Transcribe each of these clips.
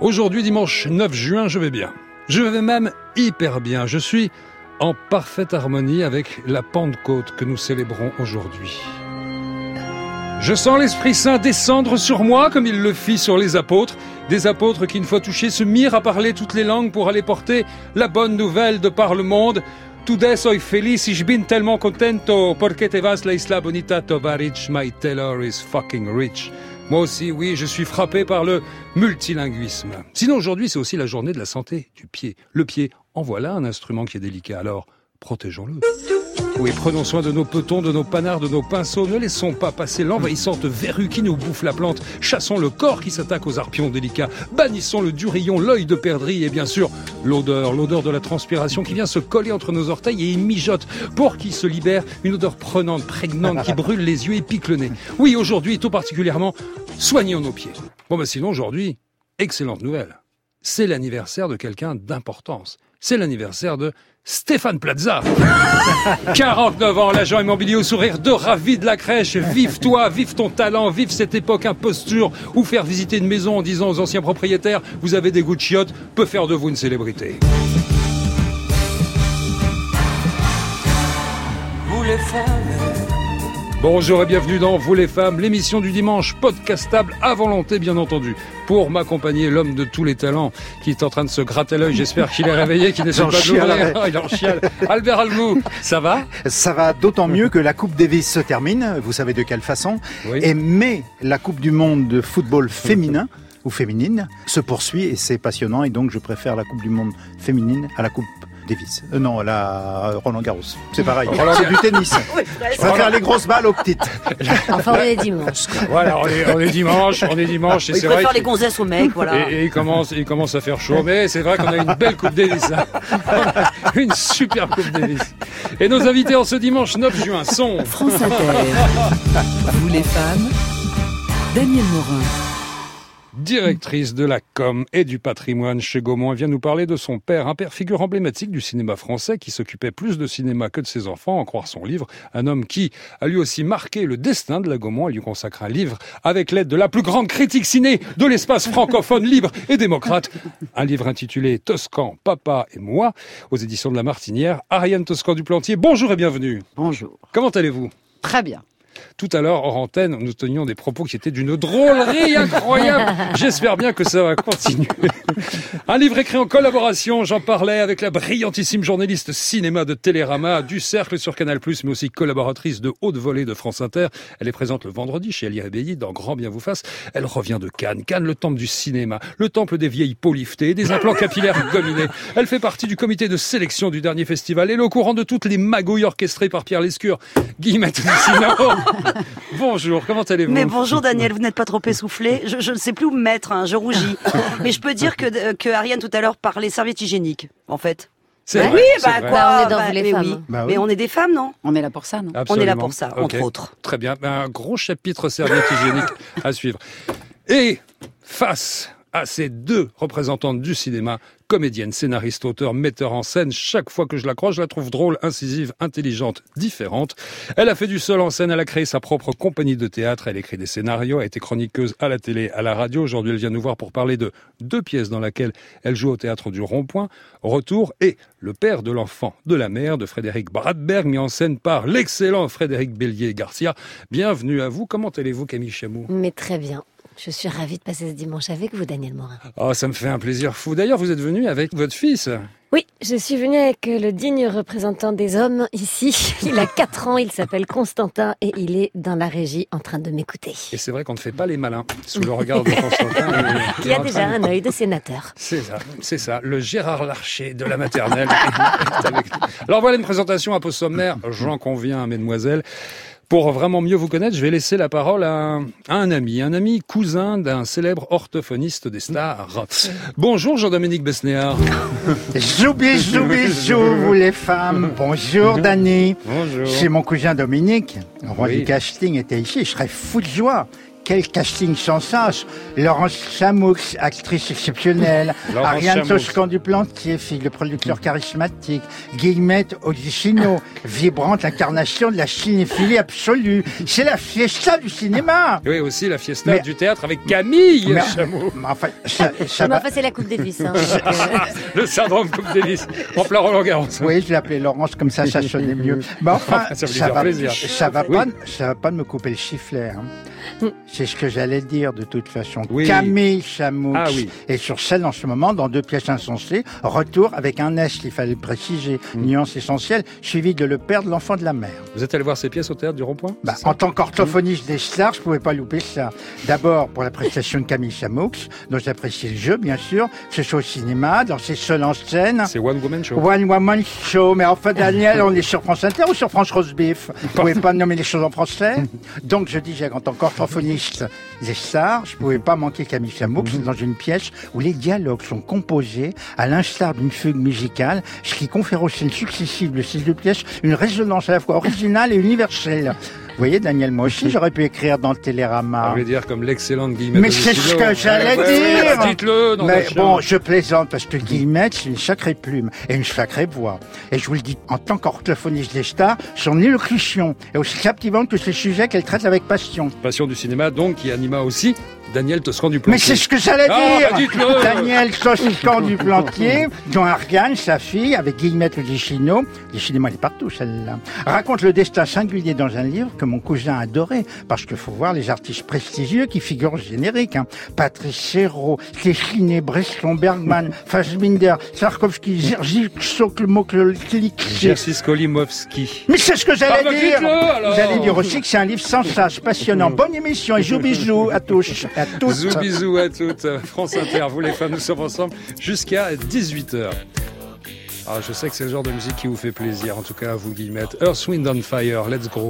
Aujourd'hui, dimanche 9 juin, je vais bien. Je vais même hyper bien. Je suis en parfaite harmonie avec la Pentecôte que nous célébrons aujourd'hui. Je sens l'Esprit Saint descendre sur moi comme il le fit sur les apôtres. Des apôtres qui, une fois touchés, se mirent à parler toutes les langues pour aller porter la bonne nouvelle de par le monde. Today soy feliz, ich bin tellement contento, porque te vas la isla bonita, tovarich, my tailor is fucking rich. Moi aussi, oui, je suis frappé par le multilinguisme. Sinon, aujourd'hui, c'est aussi la journée de la santé du pied. Le pied, en voilà un instrument qui est délicat, alors protégeons-le. Oui, prenons soin de nos petons, de nos panards, de nos pinceaux. Ne laissons pas passer l'envahissante verrue qui nous bouffe la plante. Chassons le corps qui s'attaque aux arpions délicats. Bannissons le durillon, l'œil de perdrix et bien sûr l'odeur de la transpiration qui vient se coller entre nos orteils et y mijote pour qu'il se libère une odeur prenante, prégnante qui brûle les yeux et pique le nez. Oui, aujourd'hui, tout particulièrement, soignons nos pieds. Bon, sinon, aujourd'hui, excellente nouvelle. C'est l'anniversaire de quelqu'un d'importance. C'est l'anniversaire de Stéphane Plaza. 49 ans, l'agent immobilier au sourire de ravi de la crèche. Vive toi, vive ton talent, vive cette époque imposture où faire visiter une maison en disant aux anciens propriétaires « Vous avez des goûts de chiottes » peut faire de vous une célébrité. Vous les femmes. Bonjour et bienvenue dans Vous les femmes, l'émission du dimanche podcastable à volonté bien entendu. Pour m'accompagner, l'homme de tous les talents qui est en train de se gratter l'œil, j'espère qu'il est réveillé, qu'il n'essaie pas de l'ouvrir. Oh, il en chiale. Albert Almou, ça va ? Ça va d'autant mieux que la Coupe Davis se termine, vous savez de quelle façon, oui. Mais la Coupe du Monde de football féminin ou féminine se poursuit et c'est passionnant et donc je préfère la Coupe du Monde féminine à la Coupe Davis. Non, la Roland Garros. C'est pareil. C'est du tennis. Oui, je préfère les grosses balles aux petites. Enfin, on est dimanche. Quoi. Voilà, on est dimanche. Et c'est vrai. Il préfère les gonzesses aux mecs, voilà. Et il commence à faire chaud. Mais c'est vrai qu'on a une belle Coupe Davis. Hein. Une super Coupe Davis. Et nos invités en ce dimanche 9 juin sont... France Inter. Vous les femmes, Danielle Morin. Directrice de la com et du patrimoine chez Gaumont, elle vient nous parler de son père, un père figure emblématique du cinéma français qui s'occupait plus de cinéma que de ses enfants, en croire son livre. Un homme qui a lui aussi marqué le destin de la Gaumont. Elle lui consacre un livre avec l'aide de la plus grande critique ciné de l'espace francophone libre et démocrate. Un livre intitulé Toscan, Papa et moi, aux éditions de La Martinière. Ariane Toscan du Plantier, bonjour et bienvenue. Bonjour. Comment allez-vous ? Très bien. Tout à l'heure, hors antenne, nous tenions des propos qui étaient d'une drôlerie incroyable. J'espère bien que ça va continuer. Un livre écrit en collaboration, j'en parlais, avec la brillantissime journaliste cinéma de Télérama, du Cercle sur Canal+, mais aussi collaboratrice de haute volée de France Inter. Elle est présente le vendredi chez Ali Rebelli, dans Grand Bien vous fasse. Elle revient de Cannes. Cannes, le temple du cinéma, le temple des vieilles peaux liftées, des implants capillaires gominés. Elle fait partie du comité de sélection du dernier festival. Elle est au courant de toutes les magouilles orchestrées par Pierre Lescure. Guillemette Lucino. Bonjour, comment allez-vous ? Mais bonjour Daniel, vous n'êtes pas trop essoufflé. Je ne sais plus où me mettre, hein, je rougis. Mais je peux dire que Ariane tout à l'heure parlait serviette hygiénique, en fait. C'est vrai, oui, c'est vrai. quoi, on est dans Vous les femmes. Oui. Bah oui. Mais on est des femmes, non ? On est là pour ça, non ? Absolument. On est là pour ça, entre Okay. autres. Très bien, un gros chapitre serviette hygiénique à suivre. Et face à ces deux représentantes du cinéma, comédienne, scénariste, auteur, metteur en scène, chaque fois que je la croise, je la trouve drôle, incisive, intelligente, différente. Elle a fait du seul en scène, elle a créé sa propre compagnie de théâtre, elle écrit des scénarios, a été chroniqueuse à la télé, à la radio. Aujourd'hui, elle vient nous voir pour parler de 2 pièces dans lesquelles elle joue au théâtre du Rond-Point, Retour et Le père de l'enfant de la mère de Frédéric Bradberg, mis en scène par l'excellent Frédéric Bélier-Garcia. Bienvenue à vous. Comment allez-vous, Camille Chamou ? Mais très bien. Je suis ravie de passer ce dimanche avec vous, Daniel Morin. Oh, ça me fait un plaisir fou. D'ailleurs, vous êtes venu avec votre fils. Oui, je suis venue avec le digne représentant des hommes ici. Il a 4 ans, il s'appelle Constantin et il est dans la régie en train de m'écouter. Et c'est vrai qu'on ne fait pas les malins sous le regard de Constantin. Qui a déjà un œil de sénateur. C'est ça, le Gérard Larcher de la maternelle. Alors voilà une présentation un peu sommaire, j'en conviens, mesdemoiselles. Pour vraiment mieux vous connaître, je vais laisser la parole à un ami cousin d'un célèbre orthophoniste des stars. Bonjour Jean-Dominique Besnéard. Bijou, vous les femmes. Bonjour Dany. Bonjour. Chez mon cousin Dominique, le roi Oui. du casting était ici, je serais fou de joie quel casting sans sens. Laurence Chamoux, actrice exceptionnelle. Ariane Toscan-Duplantier, fille de producteur charismatique. Guillemette Odicino, vibrante incarnation de la cinéphilie absolue. C'est la fiesta du cinéma. Oui, aussi la fiesta du théâtre avec Camille Chamoux. Enfin, c'est la Coupe Davis. Hein. Le syndrome Coupe Davis. En plein Roland-Garros. Oui, je l'appelais Laurence, comme ça sonnait mieux. Mais enfin, ça va pas me couper le sifflet. Hein. C'est ce que j'allais dire de toute façon. Oui. Camille Chamoux est sur scène en ce moment dans 2 pièces insensées. Retour avec un S, il fallait le préciser. Nuance essentielle, suivi de Le père de l'enfant de la mer. Vous êtes allé voir ces pièces au théâtre du Rond-Point? En tant qu'orthophoniste des stars, je pouvais pas louper ça. D'abord pour la prestation de Camille Chamoux, dont j'apprécie le jeu, bien sûr, que ce soit au cinéma, dans ses seuls en scène. C'est One Woman Show. One Woman Show. Mais enfin, Daniel, on est sur France Inter ou sur France Roast Beef? Vous pouvez pas nommer les choses en français? Donc je disais qu'en tant qu'orthophoniste des stars, je pouvais pas manquer Camille Chamoux dans une pièce où les dialogues sont composés à l'instar d'une fugue musicale, ce qui confère aux scènes successives de ces 2 pièces une résonance à la fois originale et universelle. Vous voyez, Daniel, moi aussi, j'aurais pu écrire dans le Télérama. Vous voulez dire comme l'excellente Guillemette. Mais c'est ce que j'allais dire. Dites-le. Mais bon, je plaisante parce que Guillemette, c'est une sacrée plume et une sacrée voix. Et je vous le dis, en tant qu'orthophoniste des stars, son élocution est aussi captivante que ces sujets qu'elle traite avec passion. Passion du cinéma, donc, qui anima aussi Daniel Toscan-Duplantier. Mais c'est ce que j'allais dire. Dites-le. Daniel Toscan-Duplantier, dont Ariane, sa fille, avec Guillemette Odicino, décidément elle est partout celle-là, raconte le destin singulier dans un livre que mon cousin adorait, parce qu'il faut voir les artistes prestigieux qui figurent au générique. Patrice Chéreau, Téchiné, Bresson, Bergman, Fassbinder, Sarkovsky, Jerzy Skolimowski. Mais c'est ce que j'allais dire. Vous allez dire aussi que c'est un livre sans sas, passionnant. Bonne émission et bisous à tous. Bisous à toutes. France Inter, vous les femmes, nous sommes ensemble jusqu'à 18h. Ah, je sais que c'est le genre de musique qui vous fait plaisir, en tout cas à vous, Guillemette. Earth, Wind and Fire, let's groove.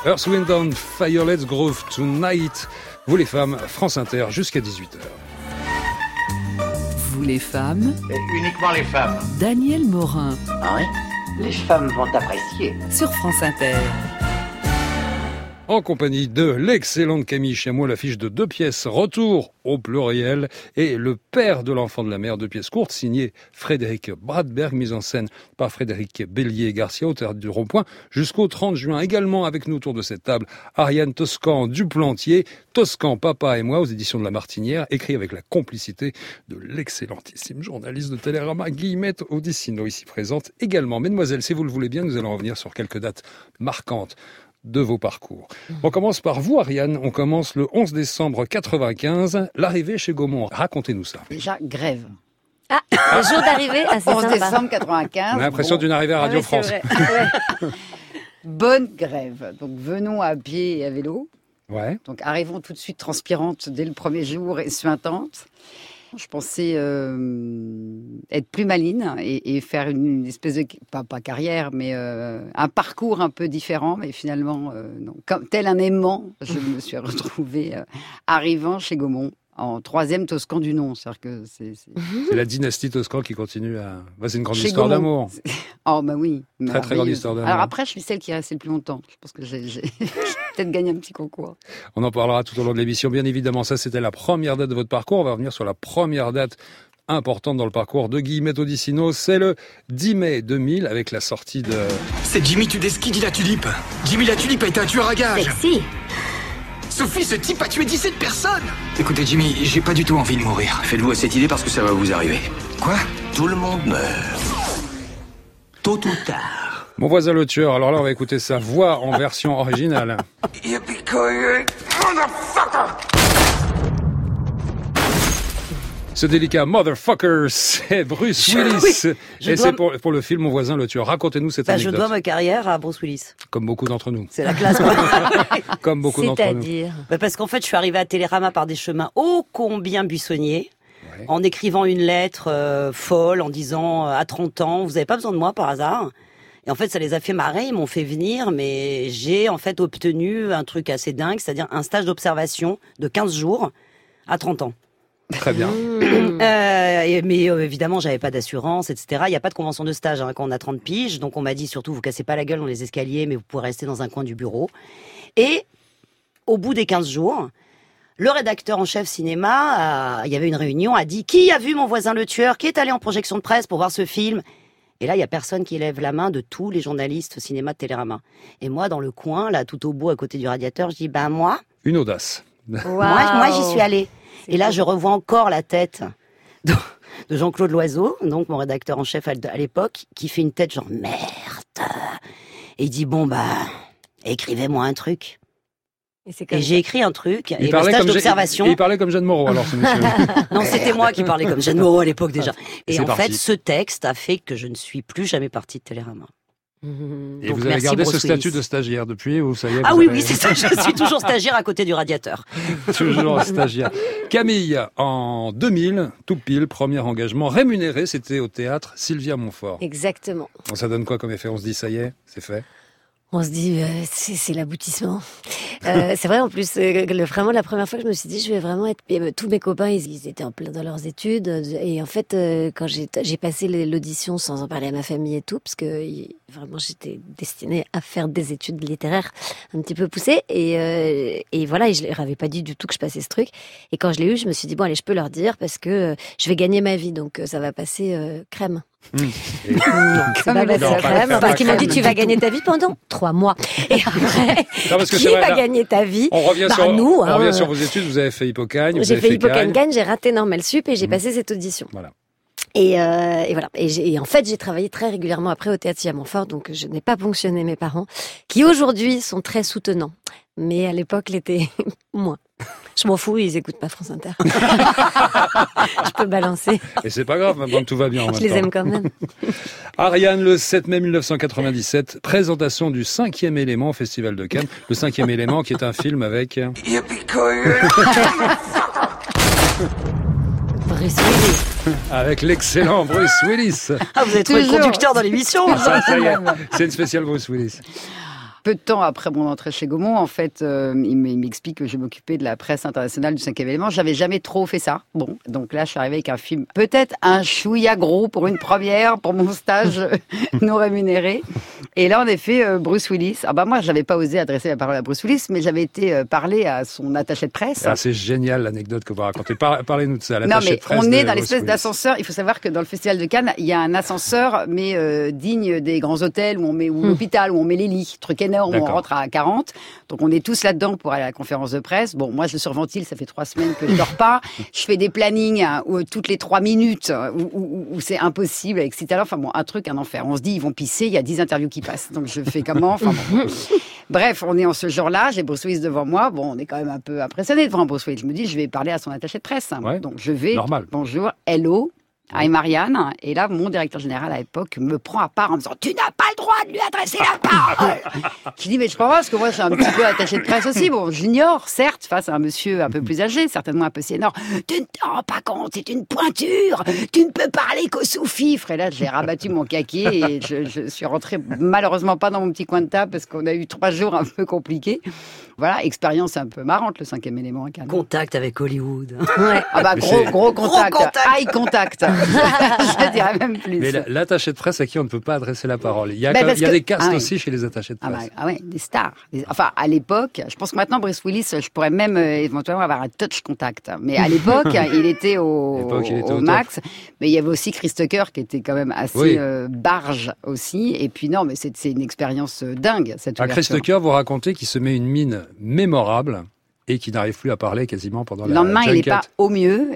Earth, Wind & Fire, Let's Groove Tonight. Vous les femmes, France Inter, jusqu'à 18h. Vous les femmes, Et uniquement les femmes. Daniel Morin, Ah oui? Les femmes vont apprécier. sur France Inter. En compagnie de l'excellente Camille Chamois, l'affiche de 2 pièces, Retour au pluriel, et Le père de l'enfant de la mer, 2 pièces courtes, signées Frédéric Bradberg, mise en scène par Frédéric Bélier-Garcia au Théâtre du Rond-Point, jusqu'au 30 juin. Également avec nous autour de cette table, Ariane Toscan du Plantier, Toscan, Papa et moi, aux éditions de La Martinière, écrit avec la complicité de l'excellentissime journaliste de Télérama, Guillemette Odissino, ici présente également. Mesdemoiselles, si vous le voulez bien, nous allons revenir sur quelques dates marquantes de vos parcours. On commence par vous, Ariane. On commence le 11 décembre 95, l'arrivée chez Gaumont. Racontez-nous ça. Déjà, grève. Ah, le jour d'arrivée, c'est 11 sympa. décembre 95. On a l'impression d'une arrivée à Radio Ah oui, France. c'est vrai. Ouais. Bonne grève. Donc, venons à pied et à vélo. Ouais. Donc, arrivons tout de suite transpirantes dès le premier jour et suintantes. Je pensais être plus maline et faire une espèce de, pas carrière, mais un parcours un peu différent. Mais finalement, non. Comme tel un aimant, je me suis retrouvée arrivant chez Gaumont en 3e Toscan du nom. C'est-à-dire que c'est C'est la dynastie Toscan qui continue à... Bah, c'est une grande Chez histoire Gaumont. d'amour. Oh, bah oui. Très, très grande merveilleuse. histoire d'amour. Alors après, je suis celle qui est restée le plus longtemps. Je pense que j'ai peut-être gagné un petit concours. On en parlera tout au long de l'émission. Bien évidemment, ça, c'était la première date de votre parcours. On va revenir sur la première date importante dans le parcours de Guillemette Odissino. C'est le 10 mai 2000 avec la sortie de... C'est Jimmy Tudeski dit la tulipe. Jimmy la tulipe a été un tueur à gages. Sexy. Sophie, ce type a tué 17 personnes. Écoutez, Jimmy, j'ai pas du tout envie de mourir. Faites-vous à cette idée parce que ça va vous arriver. Quoi? Tout le monde meurt. Tôt ou tard. Mon voisin le tueur. Alors là, on va écouter sa voix en version originale. Yippee-ki-yay, motherfucker! Ce délicat motherfucker, c'est Bruce Willis. je Et dois c'est pour le film Mon voisin le tueur. Racontez-nous cette Je anecdote. dois ma carrière à Bruce Willis. Comme beaucoup d'entre nous. C'est la classe, quoi. Comme beaucoup d'entre nous. C'est-à-dire. Parce qu'en fait, je suis arrivée à Télérama par des chemins ô combien buissonniers. Ouais. En écrivant une lettre folle, en disant à 30 ans, vous n'avez pas besoin de moi par hasard. Et en fait, ça les a fait marrer, ils m'ont fait venir, mais j'ai en fait obtenu un truc assez dingue, c'est-à-dire un stage d'observation de 15 jours à 30 ans. Très bien. Mais évidemment, j'avais pas d'assurance, etc. Il n'y a pas de convention de stage quand on a 30 piges, donc on m'a dit surtout, vous cassez pas la gueule dans les escaliers, mais vous pouvez rester dans un coin du bureau. Et au bout des 15 jours... Le rédacteur en chef cinéma, il y avait une réunion, a dit « Qui a vu Mon voisin le tueur ? Qui est allé en projection de presse pour voir ce film ?» Et là, il y a personne qui lève la main de tous les journalistes cinéma de Télérama. Et moi, dans le coin, là, tout au bout, à côté du radiateur, je dis « Ben moi, Une audace. moi j'y suis allée. » Et là, je revois encore la tête de Jean-Claude Loiseau, donc mon rédacteur en chef à l'époque, qui fait une tête genre « Merde !» Et il dit « Bon, bah, écrivez-moi un truc. » Et j'ai écrit un truc, et le stage d'observation... Il parlait comme Jeanne Moreau, alors, ce monsieur. Non, c'était moi qui parlais comme Jeanne Moreau à l'époque déjà. Et C'est en parti. fait, ce texte a fait que je ne suis plus jamais partie de Télérama. Et Donc, vous avez merci, gardé ce Bruce statut Willis. de stagiaire depuis, ou ça y est? Ah vous oui, avez- oui, c'est ça, je suis toujours stagiaire à côté du radiateur. Toujours stagiaire. Camille, en 2000, tout pile, premier engagement rémunéré, c'était au théâtre Sylvia Montfort. Exactement. Bon, ça donne quoi comme effet? On se dit, ça y est, c'est fait? On se dit, c'est l'aboutissement. C'est vrai, en plus, vraiment, la première fois que je me suis dit, je vais vraiment être... Tous mes copains, ils étaient en plein dans leurs études. Et en fait, quand j'ai passé l'audition sans en parler à ma famille et tout, parce que vraiment, j'étais destinée à faire des études littéraires un petit peu poussées. Et voilà, et je leur avais pas dit du tout que je passais ce truc. Et quand je l'ai eu, je me suis dit, bon, allez, je peux leur dire, parce que je vais gagner ma vie, donc ça va passer crème. Et- Donc, c'est pas passé Non, pas- crème, pas parce qu'ils m'ont dit, crème. tu vas gagner ta vie pendant 3 mois. Et après... Non, parce que Qui c'est vrai, va là, gagner ta vie? on revient, Bah, sur, nous, on hein. revient sur vos études, vous avez fait Hippocagne, vous J'ai avez fait fait Cagne. Hippocagne, j'ai raté Normal Sup et j'ai passé cette audition. Voilà. Et voilà. Et en fait, j'ai travaillé très régulièrement après au théâtre Sylvia Montfort, donc je n'ai pas ponctionné mes parents, qui aujourd'hui sont très soutenants. Mais à l'époque, l'étaient moins. Je m'en fous, ils écoutent pas France Inter. Je peux balancer. Et c'est pas grave, maintenant que tout va bien en même Je les temps. aime quand même. Ariane, le 7 mai 1997, présentation du 5e élément au Festival de Cannes. Le 5e élément qui est un film avec... Yippee-ki-yay. Bruce Willis. Avec l'excellent Bruce Willis. Ah, vous avez trouvé le Toujours. conducteur dans l'émission Ça y est, c'est une spéciale Bruce Willis. peu de temps après mon entrée chez Gaumont, en fait, il m'explique que je m'occupais de la presse internationale du 5e élément. J'avais jamais trop fait ça. Bon, donc là, je suis arrivée avec un film, peut-être un chouïa gros pour une première, pour mon stage non rémunéré. Et là, en effet, Bruce Willis. Ah bah moi, j'avais pas osé adresser la parole à Bruce Willis, mais j'avais été parler à son attaché de presse. Ah, c'est génial l'anecdote que vous racontez. Parlez-nous de ça. Non, mais on est dans l'espèce d'ascenseur. Il faut savoir que dans le Festival de Cannes, il y a un ascenseur, mais digne des grands hôtels où on met, ou l'hôpital où on met les lits, truc énorme où on rentre à 40. Donc on est tous là-dedans pour aller à la conférence de presse. Bon, moi je surventile, ça fait 3 semaines que je dors pas. Je fais des plannings toutes les 3 minutes où c'est impossible avec Citalin. Enfin bon, un enfer. On se dit ils vont pisser, il y a 10 interviews qui passent. Donc je fais comment? Enfin bon. Bref, on est en ce jour-là, j'ai Bruce Willis devant moi. Bon, on est quand même un peu impressionné devant Bruce Willis. Je me dis, je vais parler à son attaché de presse. Ouais, donc je vais, normal. Bonjour, hello, hi Marianne. Et là, mon directeur général à l'époque me prend à part en me disant, tu n'as pas le droit de lui adresser la parole. Je dis, mais je comprends pas, parce que moi, je suis un petit peu attaché de presse aussi. Bon, j'ignore, certes, face à un monsieur un peu plus âgé, certainement un peu senior. Tu ne t'en rends pas compte, c'est une pointure. Tu ne peux parler qu'au sous-fifre. Et là, j'ai rabattu mon caquet et je suis rentrée malheureusement pas dans mon petit coin de table parce qu'on a eu 3 jours un peu compliqués. Voilà, expérience un peu marrante, le 5e élément à Cannes. Contact avec Hollywood. Ouais. Ah bah gros contact, eye contact. Je dirais même plus. Mais l'attaché de presse à qui on ne peut pas adresser la parole. Il y a des castes aussi chez les attachés de presse. Ah ouais, des stars. Enfin, à l'époque, je pense que maintenant, Bruce Willis, je pourrais même éventuellement avoir un touch contact. Mais à l'époque, il était au max. Mais il y avait aussi Chris Tucker qui était quand même assez barge aussi. Et puis non, mais c'est une expérience dingue, cette ouverture. Chris Tucker, vous racontez qu'il se met une mine mémorable et qui n'arrive plus à parler quasiment pendant la lendemain, junket. il n'est pas au mieux.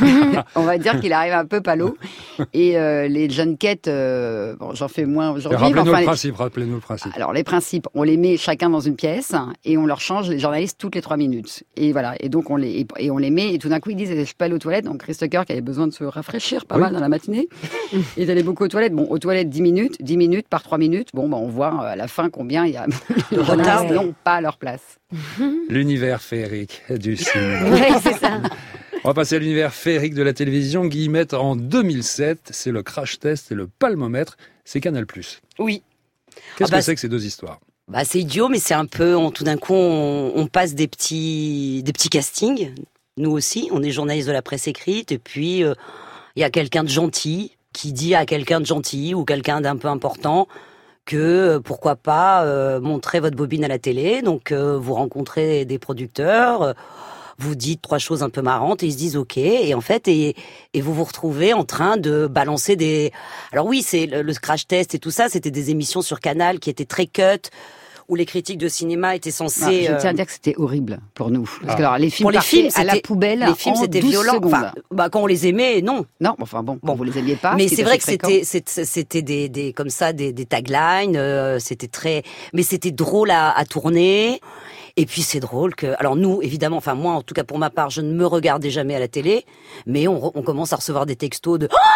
On va dire qu'il arrive un peu palo. Et les junkets, bon, j'en fais moins aujourd'hui. Rappelez-nous le principe. Alors, les principes, on les met chacun dans une pièce et on leur change les journalistes toutes les 3 minutes. Et voilà. Et donc, on les met et tout d'un coup, ils disent, je peux aller aux toilettes. Donc, Chris Tucker, qui avait besoin de se rafraîchir pas mal dans la matinée, il est allé beaucoup aux toilettes. Bon, aux toilettes, 10 minutes par 3 minutes. Bon, on voit à la fin combien il y a de retard, non pas à leur place. L'univers féerique du cinéma. Oui, c'est ça. On va passer à l'univers féerique de la télévision. Guillemette, en 2007, c'est le crash test et le palmomètre. C'est Canal+. Oui. Qu'est-ce que c'est que ces 2 histoires? Bah, c'est idiot, mais c'est un peu, tout d'un coup, on passe des petits castings. Nous aussi, on est journaliste de la presse écrite, et puis il y a quelqu'un de gentil qui dit à quelqu'un de gentil ou quelqu'un d'un peu important que pourquoi pas montrer votre bobine à la télé. Donc vous rencontrez des producteurs, vous dites 3 choses un peu marrantes et ils se disent ok. Et en fait, et vous vous retrouvez en train de balancer des... Alors oui, c'est le crash test et tout ça, c'était des émissions sur Canal qui étaient très cut, où les critiques de cinéma étaient censées... je tiens à dire que c'était horrible pour nous. Parce que alors, les films partaient à la poubelle. Les films, c'était violent. Enfin, quand on les aimait, non. Non, enfin bon, vous les aimiez pas. Mais c'est vrai que c'était des comme ça, des taglines, c'était très... Mais c'était drôle à tourner. Et puis c'est drôle que... Alors nous, évidemment, enfin moi, en tout cas pour ma part, je ne me regardais jamais à la télé, mais on commence à recevoir des textos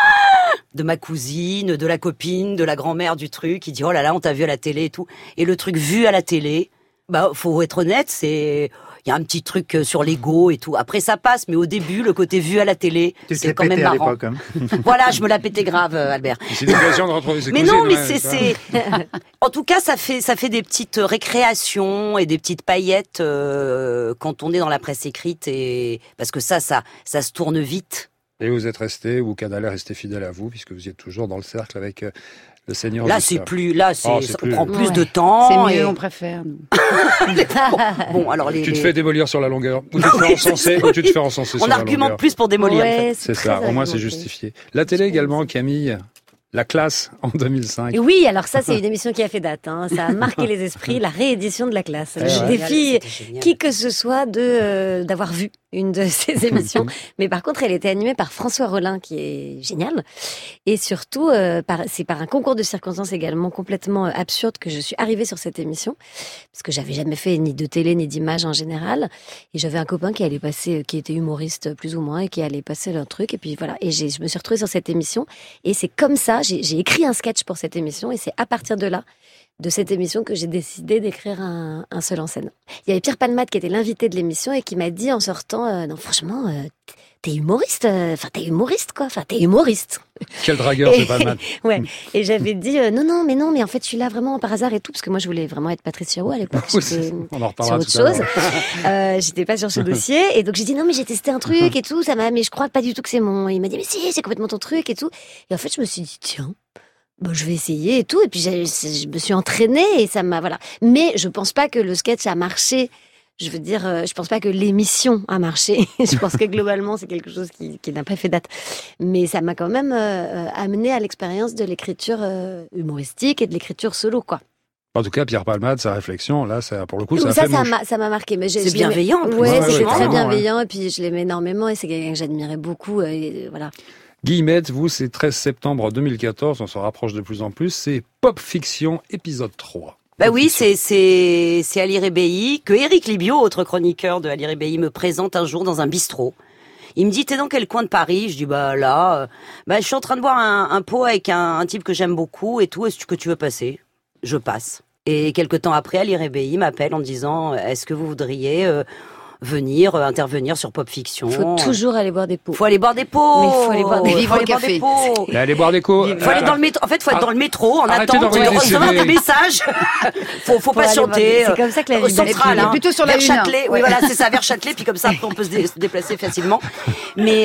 de ma cousine, de la copine, de la grand-mère du truc, qui dit oh là là, on t'a vu à la télé et tout. Et le truc vu à la télé, bah faut être honnête, il y a un petit truc sur l'ego et tout. Après ça passe, mais au début, le côté vu à la télé, c'est quand même marrant. À l'époque, hein. Voilà, je me la pétais grave, Albert. C'est l'occasion de retrouver ses cousines. Mais non, mais c'est... En tout cas, ça fait des petites récréations et des petites paillettes quand on est dans la presse écrite, et parce que ça se tourne vite. Et vous êtes resté, ou Canal est resté fidèle à vous, puisque vous êtes toujours dans le cercle avec le Seigneur. Là, Justin. c'est plus, là, on prend plus de temps. C'est mieux, on préfère, nous. Bon, alors tu te fais démolir sur la longueur, ou tu te fais encenser, sur la longueur. On argumente plus pour démolir. Ouais, en fait. C'est ça, au moins c'est justifié. La télé également, Camille. La classe en 2005. Oui, alors ça, c'est une émission qui a fait date. Hein. Ça a marqué les esprits, la réédition de la classe. Je défie qui que ce soit d'avoir vu une de ces émissions. Mais par contre, elle était animée par François Rollin, qui est génial. Et surtout, c'est par un concours de circonstances également complètement absurde que je suis arrivée sur cette émission. Parce que j'avais jamais fait ni de télé, ni d'image en général. Et j'avais un copain qui allait passer, qui était humoriste plus ou moins, et qui allait passer leur truc. Et puis voilà. Et je me suis retrouvée sur cette émission. Et c'est comme ça, j'ai écrit un sketch pour cette émission. Et c'est à partir de là de cette émission que j'ai décidé d'écrire un seul en scène. Il y avait Pierre Palmade qui était l'invité de l'émission et qui m'a dit en sortant, non franchement, t'es humoriste, t'es humoriste. Quel dragueur, c'est Palmade. Ouais. Et j'avais dit, non, mais en fait, je suis là vraiment par hasard et tout, parce que moi, je voulais vraiment être Patricia Roux à l'époque. On en reparlera sur autre chose. J'étais pas sur ce dossier. Et donc, j'ai dit, non, mais j'ai testé un truc et tout, mais je crois pas du tout que c'est mon. Il m'a dit, mais si, c'est complètement ton truc et tout. Et en fait, je me suis dit, tiens. Bon, je vais essayer et tout. Et puis, je me suis entraînée et ça m'a, voilà. Mais je pense pas que le sketch a marché. Je veux dire, je pense pas que l'émission a marché. Je pense que globalement, c'est quelque chose qui n'a pas fait date. Mais ça m'a quand même amené à l'expérience de l'écriture humoristique et de l'écriture solo, quoi. En tout cas, Pierre Palmade, sa réflexion, là, ça, pour le coup, ça fait mouche. Ça m'a marqué. Mais c'est bienveillant. Ouais, c'était très bienveillant. Et puis, je l'aimais énormément. Et c'est quelqu'un que j'admirais beaucoup. Et voilà. Guillemette, vous, c'est 13 septembre 2014, on se rapproche de plus en plus, c'est Pop Fiction, épisode 3. Bah oui, c'est Ali Rébéi, que Éric Libio, autre chroniqueur de Ali Rébéi, me présente un jour dans un bistrot. Il me dit, t'es dans quel coin de Paris? Je dis, je suis en train de boire un pot avec un type que j'aime beaucoup et tout, est-ce que tu veux passer? Je passe. Et quelque temps après, Ali Rébéi m'appelle en me disant, est-ce que vous voudriez venir intervenir sur Pop Fiction? Faut toujours aller boire des pots. Faut aller boire des pots. Mais faut aller boire des vivre au café. Aller boire des pots. Faut aller dans le métro. En fait, faut être dans le métro en Arrêtez attente de recevoir des messages. faut patienter. C'est comme ça que la vie centrale, hein, plutôt sur la vers Châtelet. Oui, voilà, c'est ça, vers Châtelet. Puis comme ça, après, on peut se déplacer facilement. Mais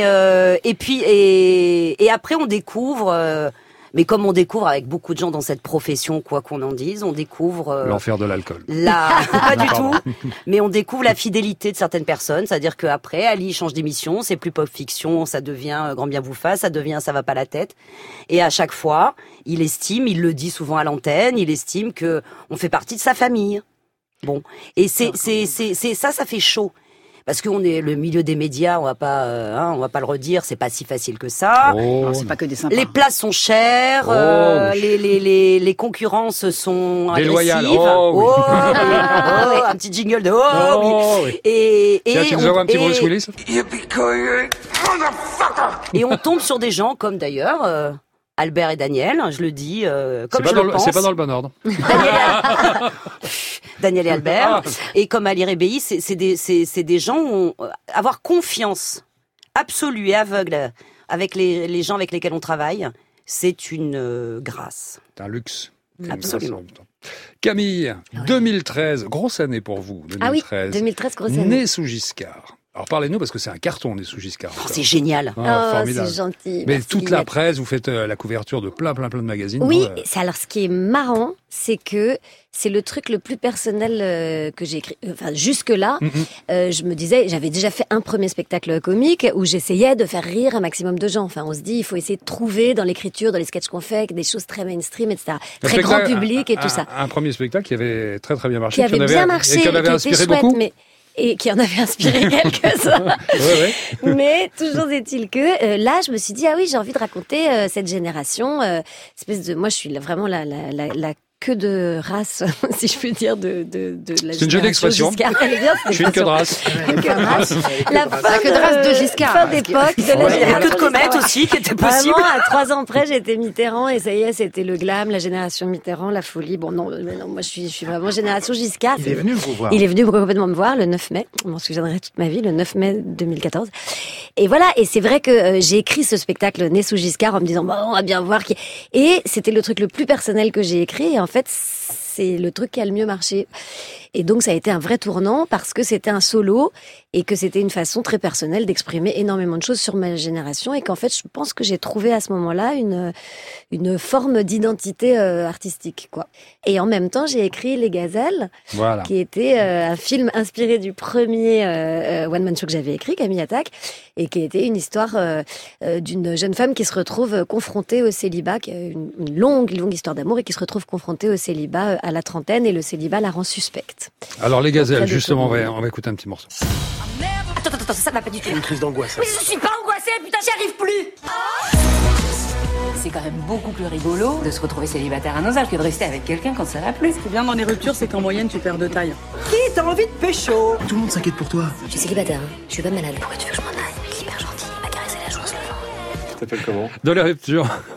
et après, on découvre. Mais comme on découvre avec beaucoup de gens dans cette profession, quoi qu'on en dise, on découvre l'enfer de l'alcool. Pas du tout. Mais on découvre la fidélité de certaines personnes, c'est-à-dire qu'après, Ali change d'émission, c'est plus Pop Fiction, ça devient Grand bien vous fasse, ça devient Ça va pas la tête. Et à chaque fois, il le dit souvent à l'antenne, il estime que on fait partie de sa famille. Bon, et ça fait chaud. Parce qu'on est le milieu des médias, on va pas le redire, c'est pas si facile que ça. Non, c'est pas que des sympas. Les places sont chères, les concurrences sont déloyales. Agressives. Un petit jingle de oui. Tiens, tu nous envoies un petit Bruce Willis. Et on tombe sur des gens comme d'ailleurs Albert et Daniel, je le dis comme je le pense. C'est pas dans le bon ordre. Daniel et Albert. Et comme Ali Rébéi, c'est des gens où avoir confiance absolue et aveugle avec les gens avec lesquels on travaille, c'est une grâce. C'est un luxe. Absolument. Camille, 2013, grosse année pour vous. 2013. Ah oui, 2013, grosse année. Né sous Giscard. Alors parlez-nous parce que c'est un carton, Né sous Giscard. C'est génial. Formidable. C'est gentil. Mais merci, toute la presse, vous faites la couverture de plein de magazines. Oui, alors ce qui est marrant, c'est que c'est le truc le plus personnel que j'ai écrit. Enfin, jusque-là, je me disais, j'avais déjà fait un premier spectacle comique où j'essayais de faire rire un maximum de gens. Enfin, on se dit, il faut essayer de trouver dans l'écriture, dans les sketchs qu'on fait, des choses très mainstream, etc. Très grand public et tout ça. Un premier spectacle qui avait très bien marché. Qui avait bien marché, et qui en avait inspiré beaucoup. Et qui en avait inspiré quelques-uns. Ouais. Mais toujours est-il que là, je me suis dit, ah oui, j'ai envie de raconter cette génération, espèce de, moi, je suis vraiment la queue de race, si je puis dire, de la c'est une jolie expression. Je suis une queue de race. La queue de race de Giscard. Fin d'époque de la génération. La queue de comète aussi, qui était possible. Vraiment, à 3 ans près, j'étais Mitterrand et ça y est, c'était le glam, la génération Mitterrand, la folie. Bon, non, moi, je suis vraiment génération Giscard. Il est venu vous voir. Il est venu complètement me voir le 9 mai. Je m'en souviendrai toute ma vie, le 9 mai 2014. Et voilà. Et c'est vrai que j'ai écrit ce spectacle Né sous Giscard en me disant, bon, on va bien voir qui. Et c'était le truc le plus personnel que j'ai écrit. Et en fait, c'est le truc qui a le mieux marché. Et donc, ça a été un vrai tournant parce que c'était un solo et que c'était une façon très personnelle d'exprimer énormément de choses sur ma génération et qu'en fait, je pense que j'ai trouvé à ce moment-là une forme d'identité artistique, quoi. Et en même temps, j'ai écrit Les Gazelles, qui était un film inspiré du premier one-man show que j'avais écrit, Camille Attaque, et qui était une histoire d'une jeune femme qui se retrouve confrontée au célibat, qui a une longue histoire d'amour et qui se retrouve confrontée au célibat à la trentaine et le célibat la rend suspecte. Alors Les Gazelles, justement, on va écouter un petit morceau. Attends, ça va pas du tout. Une crise d'angoisse. Mais je suis pas angoissée, putain, j'y arrive plus. C'est quand même beaucoup plus rigolo de se retrouver célibataire à nos âges que de rester avec quelqu'un quand ça va plus. Ce qui est bien dans les ruptures, c'est qu'en moyenne, tu perds de taille. Qui t'as envie de pécho? Tout le monde s'inquiète pour toi. Je suis célibataire, je suis pas malade. Pourquoi tu veux que je m'en aille? Il est hyper gentil, il m'a caressé la joue en se levant. Ça s'appelle comment? Dans les ruptures.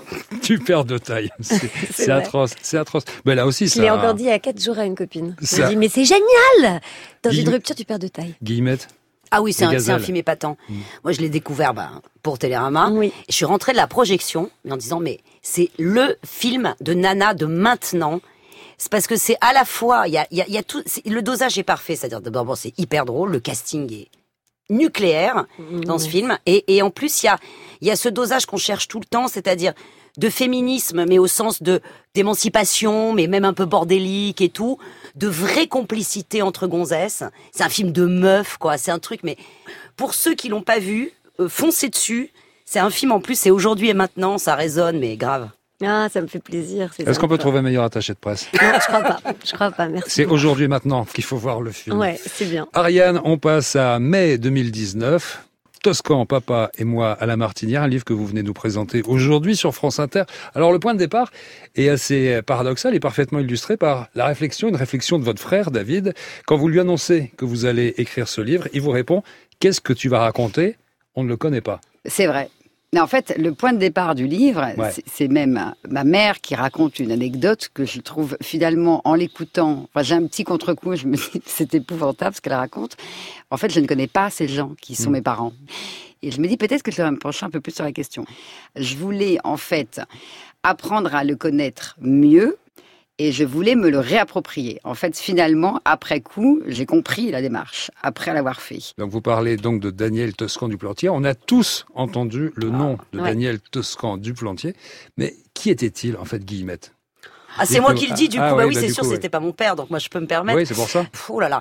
tu perds de taille. C'est atroce, c'est atroce. Mais là aussi, je l'ai encore dit il y a 4 jours à une copine. Je lui ai dit, mais c'est génial! Dans une rupture, tu perds de taille. Guillemette. Ah oui, c'est un film épatant. Moi, je l'ai découvert pour Télérama. Oui. Je suis rentrée de la projection en disant, mais c'est le film de Nana de maintenant. C'est parce que c'est à la fois, il y a tout, le dosage est parfait. C'est-à-dire, d'abord, bon, c'est hyper drôle, le casting est nucléaire dans ce film. Et en plus, il y a ce dosage qu'on cherche tout le temps, c'est-à-dire de féminisme, mais au sens d'émancipation, mais même un peu bordélique et tout, de vraie complicité entre gonzesses. C'est un film de meufs, quoi. C'est un truc, mais pour ceux qui l'ont pas vu, foncez dessus. C'est un film, en plus, c'est aujourd'hui et maintenant, ça résonne, mais grave. Ah, ça me fait plaisir. Est-ce qu'on peut trouver un meilleur attaché de presse? Non, je crois pas, merci. C'est aujourd'hui et maintenant qu'il faut voir le film. Ouais, c'est bien. Ariane, on passe à mai 2019. Toscan, papa et moi à la Martinière, un livre que vous venez nous présenter aujourd'hui sur France Inter. Alors le point de départ est assez paradoxal et parfaitement illustré par une réflexion de votre frère David. Quand vous lui annoncez que vous allez écrire ce livre, il vous répond « Qu'est-ce que tu vas raconter ? On ne le connaît pas. » C'est vrai. Mais en fait, le point de départ du livre, c'est même ma mère qui raconte une anecdote que je trouve finalement, en l'écoutant, j'ai un petit contre-coup, je me dis c'est épouvantable ce qu'elle raconte. En fait, je ne connais pas ces gens qui sont mes parents. Et je me dis peut-être que je devrais me pencher un peu plus sur la question. Je voulais en fait apprendre à le connaître mieux. Et je voulais me le réapproprier. En fait, finalement, après coup, j'ai compris la démarche, après l'avoir fait. Donc vous parlez donc de Daniel Toscan du Plantier. On a tous entendu le nom de Daniel Toscan du Plantier. Mais qui était-il, en fait, Guillemette? Ah, c'est moi qui le dis, du coup. Oui, c'est sûr, c'était pas mon père, donc moi, je peux me permettre. Oui, c'est pour ça. Oh là là.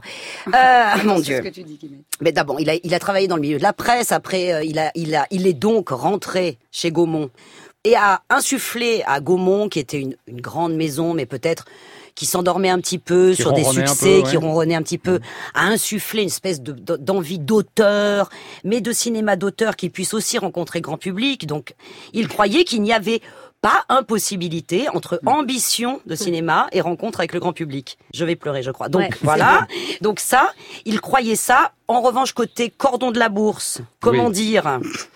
Mon Dieu. C'est ce que tu dis, Guillemette. Mais d'abord, il a travaillé dans le milieu de la presse. Après, il est donc rentré chez Gaumont. Et a insufflé à Gaumont, qui était une grande maison, mais peut-être qui s'endormait un petit peu sur des succès, qui ronronnait un petit peu, a insufflé une espèce d'envie d'auteur, mais de cinéma d'auteur qui puisse aussi rencontrer grand public. Donc, il croyait qu'il n'y avait pas impossibilité entre ambition de cinéma et rencontre avec le grand public. Je vais pleurer, je crois. Donc, voilà. Donc ça, il croyait ça. En revanche, côté cordon de la bourse, comment dire...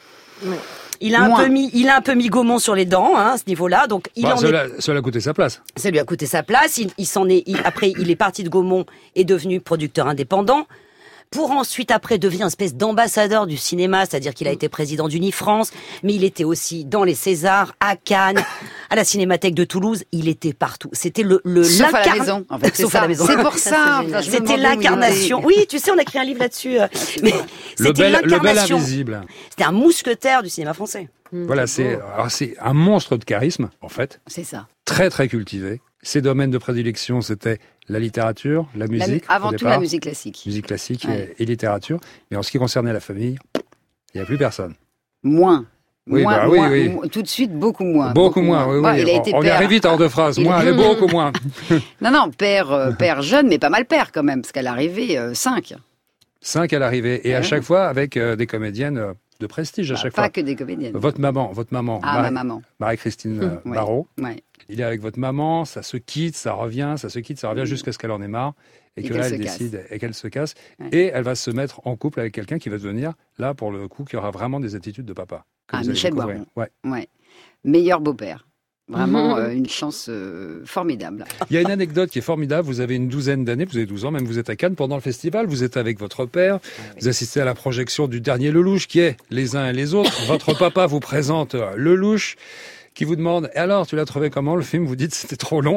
Il a un peu mis Gaumont sur les dents, à ce niveau-là. Donc, cela a coûté sa place. Ça lui a coûté sa place. Après, il est parti de Gaumont et devenu producteur indépendant. Pour ensuite, après, devenir une espèce d'ambassadeur du cinéma, c'est-à-dire qu'il a été président d'Unifrance, mais il était aussi dans les Césars, à Cannes, à la Cinémathèque de Toulouse, il était partout. C'était sauf à la maison, en fait. Sauf à la maison. C'est pour ça. C'était l'incarnation. Oui, tu sais, on a écrit un livre là-dessus. Mais c'était l'incarnation. Le bel invisible. C'était un mousquetaire du cinéma français. Voilà, c'est un monstre de charisme, en fait. C'est ça. Très, très cultivé. Ses domaines de prédilection, c'était la littérature, la musique. Avant tout, la musique classique. Musique classique et littérature. Mais en ce qui concernait la famille, il n'y a plus personne. Moins. Oui, tout de suite, beaucoup moins. Beaucoup moins, oui. On y arrive vite en 2 phrases. Beaucoup moins. Non, père jeune, mais pas mal père quand même, parce qu'à l'arrivée, 5. 5 à l'arrivée. Et à chaque fois, avec des comédiennes de prestige à chaque fois. Pas que des comédiennes. Votre maman. Ma maman. Marie-Christine Barrault. Ouais. Il est avec votre maman, ça se quitte, ça revient jusqu'à ce qu'elle en ait marre et que là elle décide et qu'elle se casse. Ouais. Et elle va se mettre en couple avec quelqu'un qui va devenir, là pour le coup, qui aura vraiment des attitudes de papa. Michel Baron. Ouais. Meilleur beau-père. Vraiment une chance formidable. Il y a une anecdote qui est formidable. Vous avez une douzaine d'années, vous avez 12 ans, même vous êtes à Cannes pendant le festival. Vous êtes avec votre père. Vous assistez à la projection du dernier Lelouch, qui est Les uns et les autres. Votre papa vous présente Lelouch, qui vous demande « Alors, tu l'as trouvé comment le film ?» Vous dites « C'était trop long. »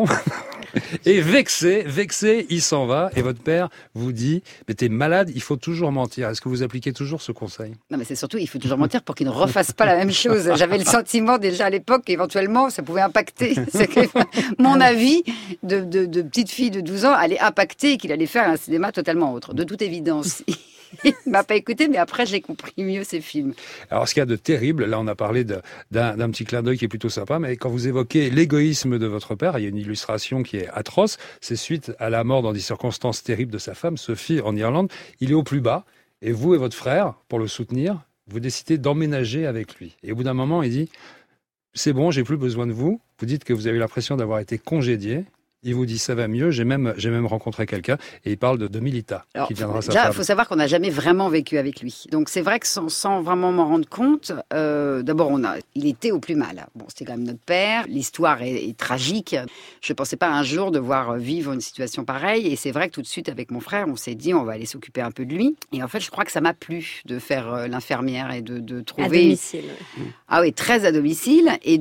Et vexé, il s'en va. Et votre père vous dit « Mais t'es malade, il faut toujours mentir. » Est-ce que vous appliquez toujours ce conseil? Non, mais c'est surtout, il faut toujours mentir pour qu'il ne refasse pas la même chose. J'avais le sentiment déjà à l'époque qu'éventuellement, ça pouvait impacter. Mon avis de petite fille de 12 ans allait impacter et qu'il allait faire un cinéma totalement autre. De toute évidence. Il ne m'a pas écouté, mais après, j'ai compris mieux ces films. Alors, ce qu'il y a de terrible, là, on a parlé d'un petit clin d'œil qui est plutôt sympa, mais quand vous évoquez l'égoïsme de votre père, il y a une illustration qui est atroce. C'est suite à la mort dans des circonstances terribles de sa femme, Sophie, en Irlande. Il est au plus bas, et vous et votre frère, pour le soutenir, vous décidez d'emménager avec lui. Et au bout d'un moment, il dit « C'est bon, j'ai plus besoin de vous. » Vous dites que vous avez l'impression d'avoir été congédié. Il vous dit ça va mieux, j'ai même rencontré quelqu'un et il parle de Milita qui viendra sa femme. Déjà, il faut savoir qu'on n'a jamais vraiment vécu avec lui. Donc c'est vrai que sans vraiment m'en rendre compte, d'abord il était au plus mal. Bon, c'était quand même notre père, l'histoire est tragique. Je ne pensais pas un jour devoir vivre une situation pareille et c'est vrai que tout de suite avec mon frère, on s'est dit on va aller s'occuper un peu de lui. Et en fait, je crois que ça m'a plu de faire l'infirmière et de trouver... À domicile. Ah oui, très à domicile et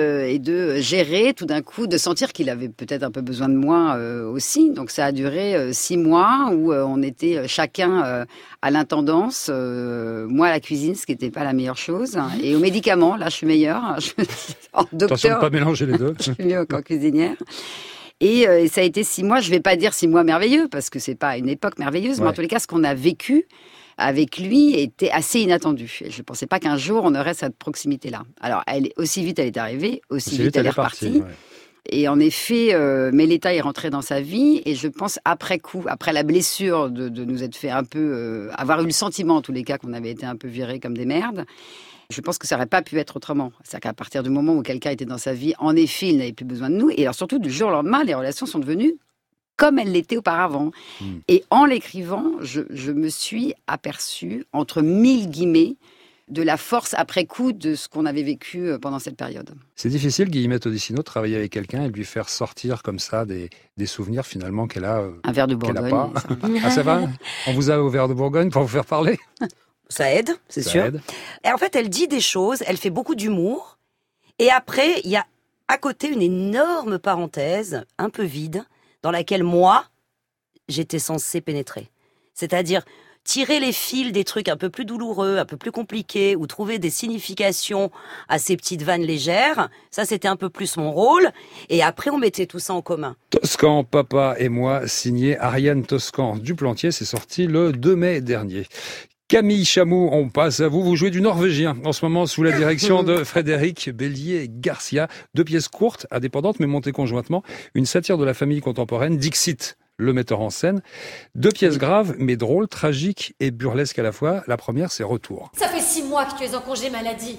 de gérer tout d'un coup, de sentir qu'il avait peut-être un peu besoin de moi aussi. Donc ça a duré 6 mois où on était chacun à l'intendance, moi à la cuisine, ce qui n'était pas la meilleure chose, et aux médicaments, là je suis meilleure. Attention de ne pas mélanger les deux. Je suis mieux qu'en cuisinière. Et ça a été 6 mois, je ne vais pas dire 6 mois merveilleux, parce que ce n'est pas une époque merveilleuse, mais en tous les cas, ce qu'on a vécu avec lui était assez inattendu. Et je ne pensais pas qu'un jour, on aurait cette proximité-là. Alors, aussi vite elle est arrivée, aussi vite elle est repartie. Ouais. Et en effet, Melita est rentrée dans sa vie, et je pense après coup, après la blessure de nous être fait un peu... avoir eu le sentiment, en tous les cas, qu'on avait été un peu virés comme des merdes, je pense que ça n'aurait pas pu être autrement. C'est-à-dire qu'à partir du moment où quelqu'un était dans sa vie, en effet, il n'avait plus besoin de nous. Et alors surtout, du jour au lendemain, les relations sont devenues comme elles l'étaient auparavant. Et en l'écrivant, je me suis aperçue, entre 1000 guillemets, de la force après coup de ce qu'on avait vécu pendant cette période. C'est difficile, Guillemette Odissino, de travailler avec quelqu'un et de lui faire sortir comme ça des souvenirs finalement qu'elle a. Un verre de Bourgogne. Pas. Ah, ça va ? On vous a au verre de Bourgogne pour vous faire parler ? Ça aide, c'est sûr. Et en fait, elle dit des choses, elle fait beaucoup d'humour. Et après, il y a à côté une énorme parenthèse, un peu vide, dans laquelle moi, j'étais censée pénétrer. C'est-à-dire tirer les fils des trucs un peu plus douloureux, un peu plus compliqués, ou trouver des significations à ces petites vannes légères. Ça, c'était un peu plus mon rôle. Et après, on mettait tout ça en commun. Toscan, Papa et moi, signé Ariane Toscan du Plantier. C'est sorti le 2 mai dernier. Camille Chamou, on passe à vous. Vous jouez du norvégien en ce moment sous la direction de Frédéric Bélier-Garcia. 2 pièces courtes, indépendantes, mais montées conjointement. Une satire de la famille contemporaine, Dixit, le metteur en scène. 2 pièces graves, mais drôles, tragiques et burlesques à la fois. La première, c'est Retour. Ça fait 6 mois que tu es en congé maladie.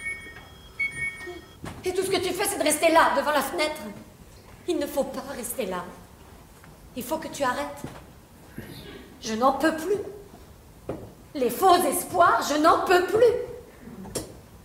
Et tout ce que tu fais, c'est de rester là, devant la fenêtre. Il ne faut pas rester là. Il faut que tu arrêtes. Je n'en peux plus. Les faux espoirs, je n'en peux plus.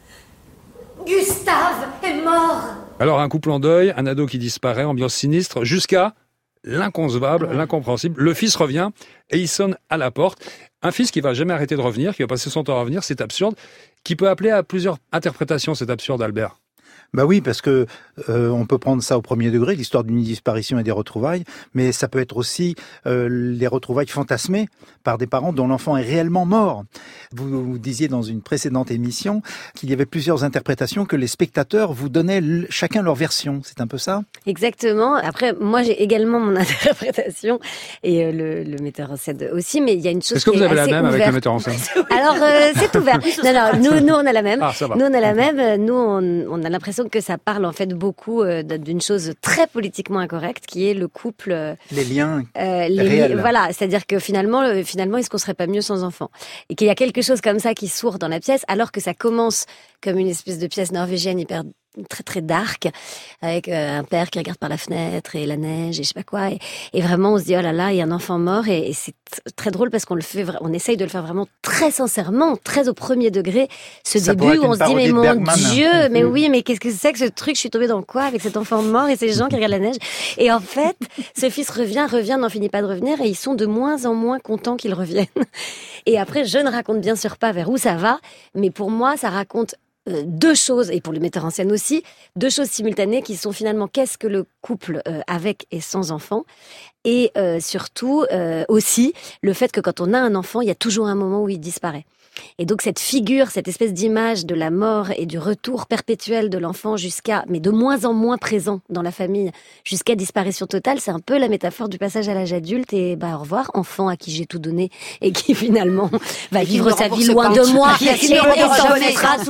Gustave est mort. Alors, un couple en deuil, un ado qui disparaît, ambiance sinistre, jusqu'à l'inconcevable, l'incompréhensible. Le fils revient et il sonne à la porte. Un fils qui va jamais arrêter de revenir, qui va passer son temps à revenir, c'est absurde, qui peut appeler à plusieurs interprétations, cet absurde, Albert. Bah oui, parce que on peut prendre ça au premier degré, l'histoire d'une disparition et des retrouvailles, mais ça peut être aussi les retrouvailles fantasmées par des parents dont l'enfant est réellement mort. Vous disiez dans une précédente émission qu'il y avait plusieurs interprétations, que les spectateurs vous donnaient chacun leur version. C'est un peu ça ? Exactement. Après, moi, j'ai également mon interprétation et le metteur en scène aussi, mais il y a une chose. Est-ce que vous avez la même ouverte avec le metteur en scène ? Alors, c'est ouvert. Non, nous, on a la même. Ah, ça va. Nous, on a la même. Nous, on a l'impression que ça parle en fait beaucoup d'une chose très politiquement incorrecte, qui est le couple. Les liens réels. Voilà, c'est-à-dire que finalement, est-ce qu'on serait pas mieux sans enfants ? Et qu'il y a quelque chose comme ça qui sourd dans la pièce, alors que ça commence comme une espèce de pièce norvégienne hyper très très dark, avec un père qui regarde par la fenêtre et la neige et je sais pas quoi, et vraiment on se dit oh là là, il y a un enfant mort, et c'est très drôle parce qu'on le fait, on essaye de le faire vraiment très sincèrement, très au premier degré, ce ça début où on se dit mais mon Bergman. Dieu, mais oui, mais qu'est-ce que c'est que ce truc, je suis tombée dans quoi avec cet enfant mort et ces gens qui regardent la neige, et en fait ce fils revient, n'en finit pas de revenir, et ils sont de moins en moins contents qu'il revienne. Et après, je ne raconte bien sûr pas vers où ça va, mais pour moi ça raconte 2 choses, et pour le metteur en scène aussi, 2 choses simultanées qui sont finalement qu'est-ce que le couple avec et sans enfant, et surtout aussi le fait que quand on a un enfant, il y a toujours un moment où il disparaît. Et donc cette figure, cette espèce d'image de la mort et du retour perpétuel de l'enfant mais de moins en moins présent dans la famille, jusqu'à disparition totale, c'est un peu la métaphore du passage à l'âge adulte, et au revoir, enfant à qui j'ai tout donné, et qui finalement va vivre sa vie loin de moi, et s'en remettra toujours, et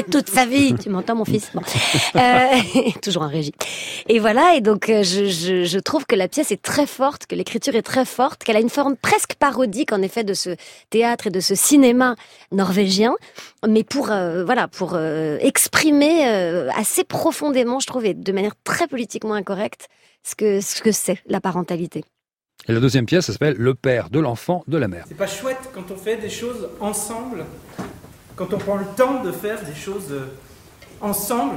toute sa vie. Tu m'entends, mon fils? Bon. Toujours en régie. Et voilà, et donc je trouve que la pièce est très forte, que l'écriture est très forte, qu'elle a une forme presque parodique, en effet, de ce théâtre et de ce cinéma norvégien, mais pour exprimer assez profondément, je trouve, et de manière très politiquement incorrecte, ce que c'est la parentalité. Et la deuxième pièce, ça s'appelle Le père de l'enfant de la mère. C'est pas chouette quand on fait des choses ensemble, quand on prend le temps de faire des choses ensemble.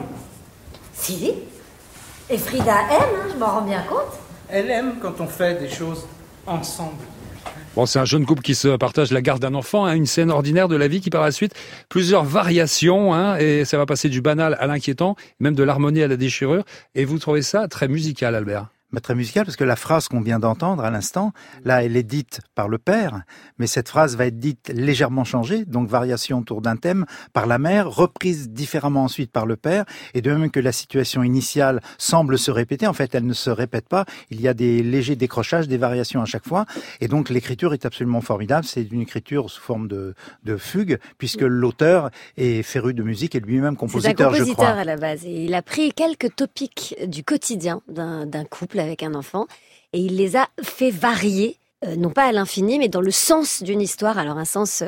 Si. Et Frida aime, je m'en rends bien compte. Elle aime quand on fait des choses ensemble. Bon, c'est un jeune couple qui se partage la garde d'un enfant, une scène ordinaire de la vie qui par la suite, plusieurs variations, et ça va passer du banal à l'inquiétant, même de l'harmonie à la déchirure. Et vous trouvez ça très musical, Albert ? Très musical, parce que la phrase qu'on vient d'entendre à l'instant, là, elle est dite par le père, mais cette phrase va être dite légèrement changée, donc variation autour d'un thème, par la mère, reprise différemment ensuite par le père, et de même que la situation initiale semble se répéter, en fait, elle ne se répète pas, il y a des légers décrochages, des variations à chaque fois, et donc l'écriture est absolument formidable, c'est une écriture sous forme de fugue, puisque l'auteur est féru de musique et lui-même compositeur, je crois. C'est un compositeur à la base, et il a pris quelques topics du quotidien d'un couple avec un enfant, et il les a fait varier, non pas à l'infini, mais dans le sens d'une histoire. Alors un sens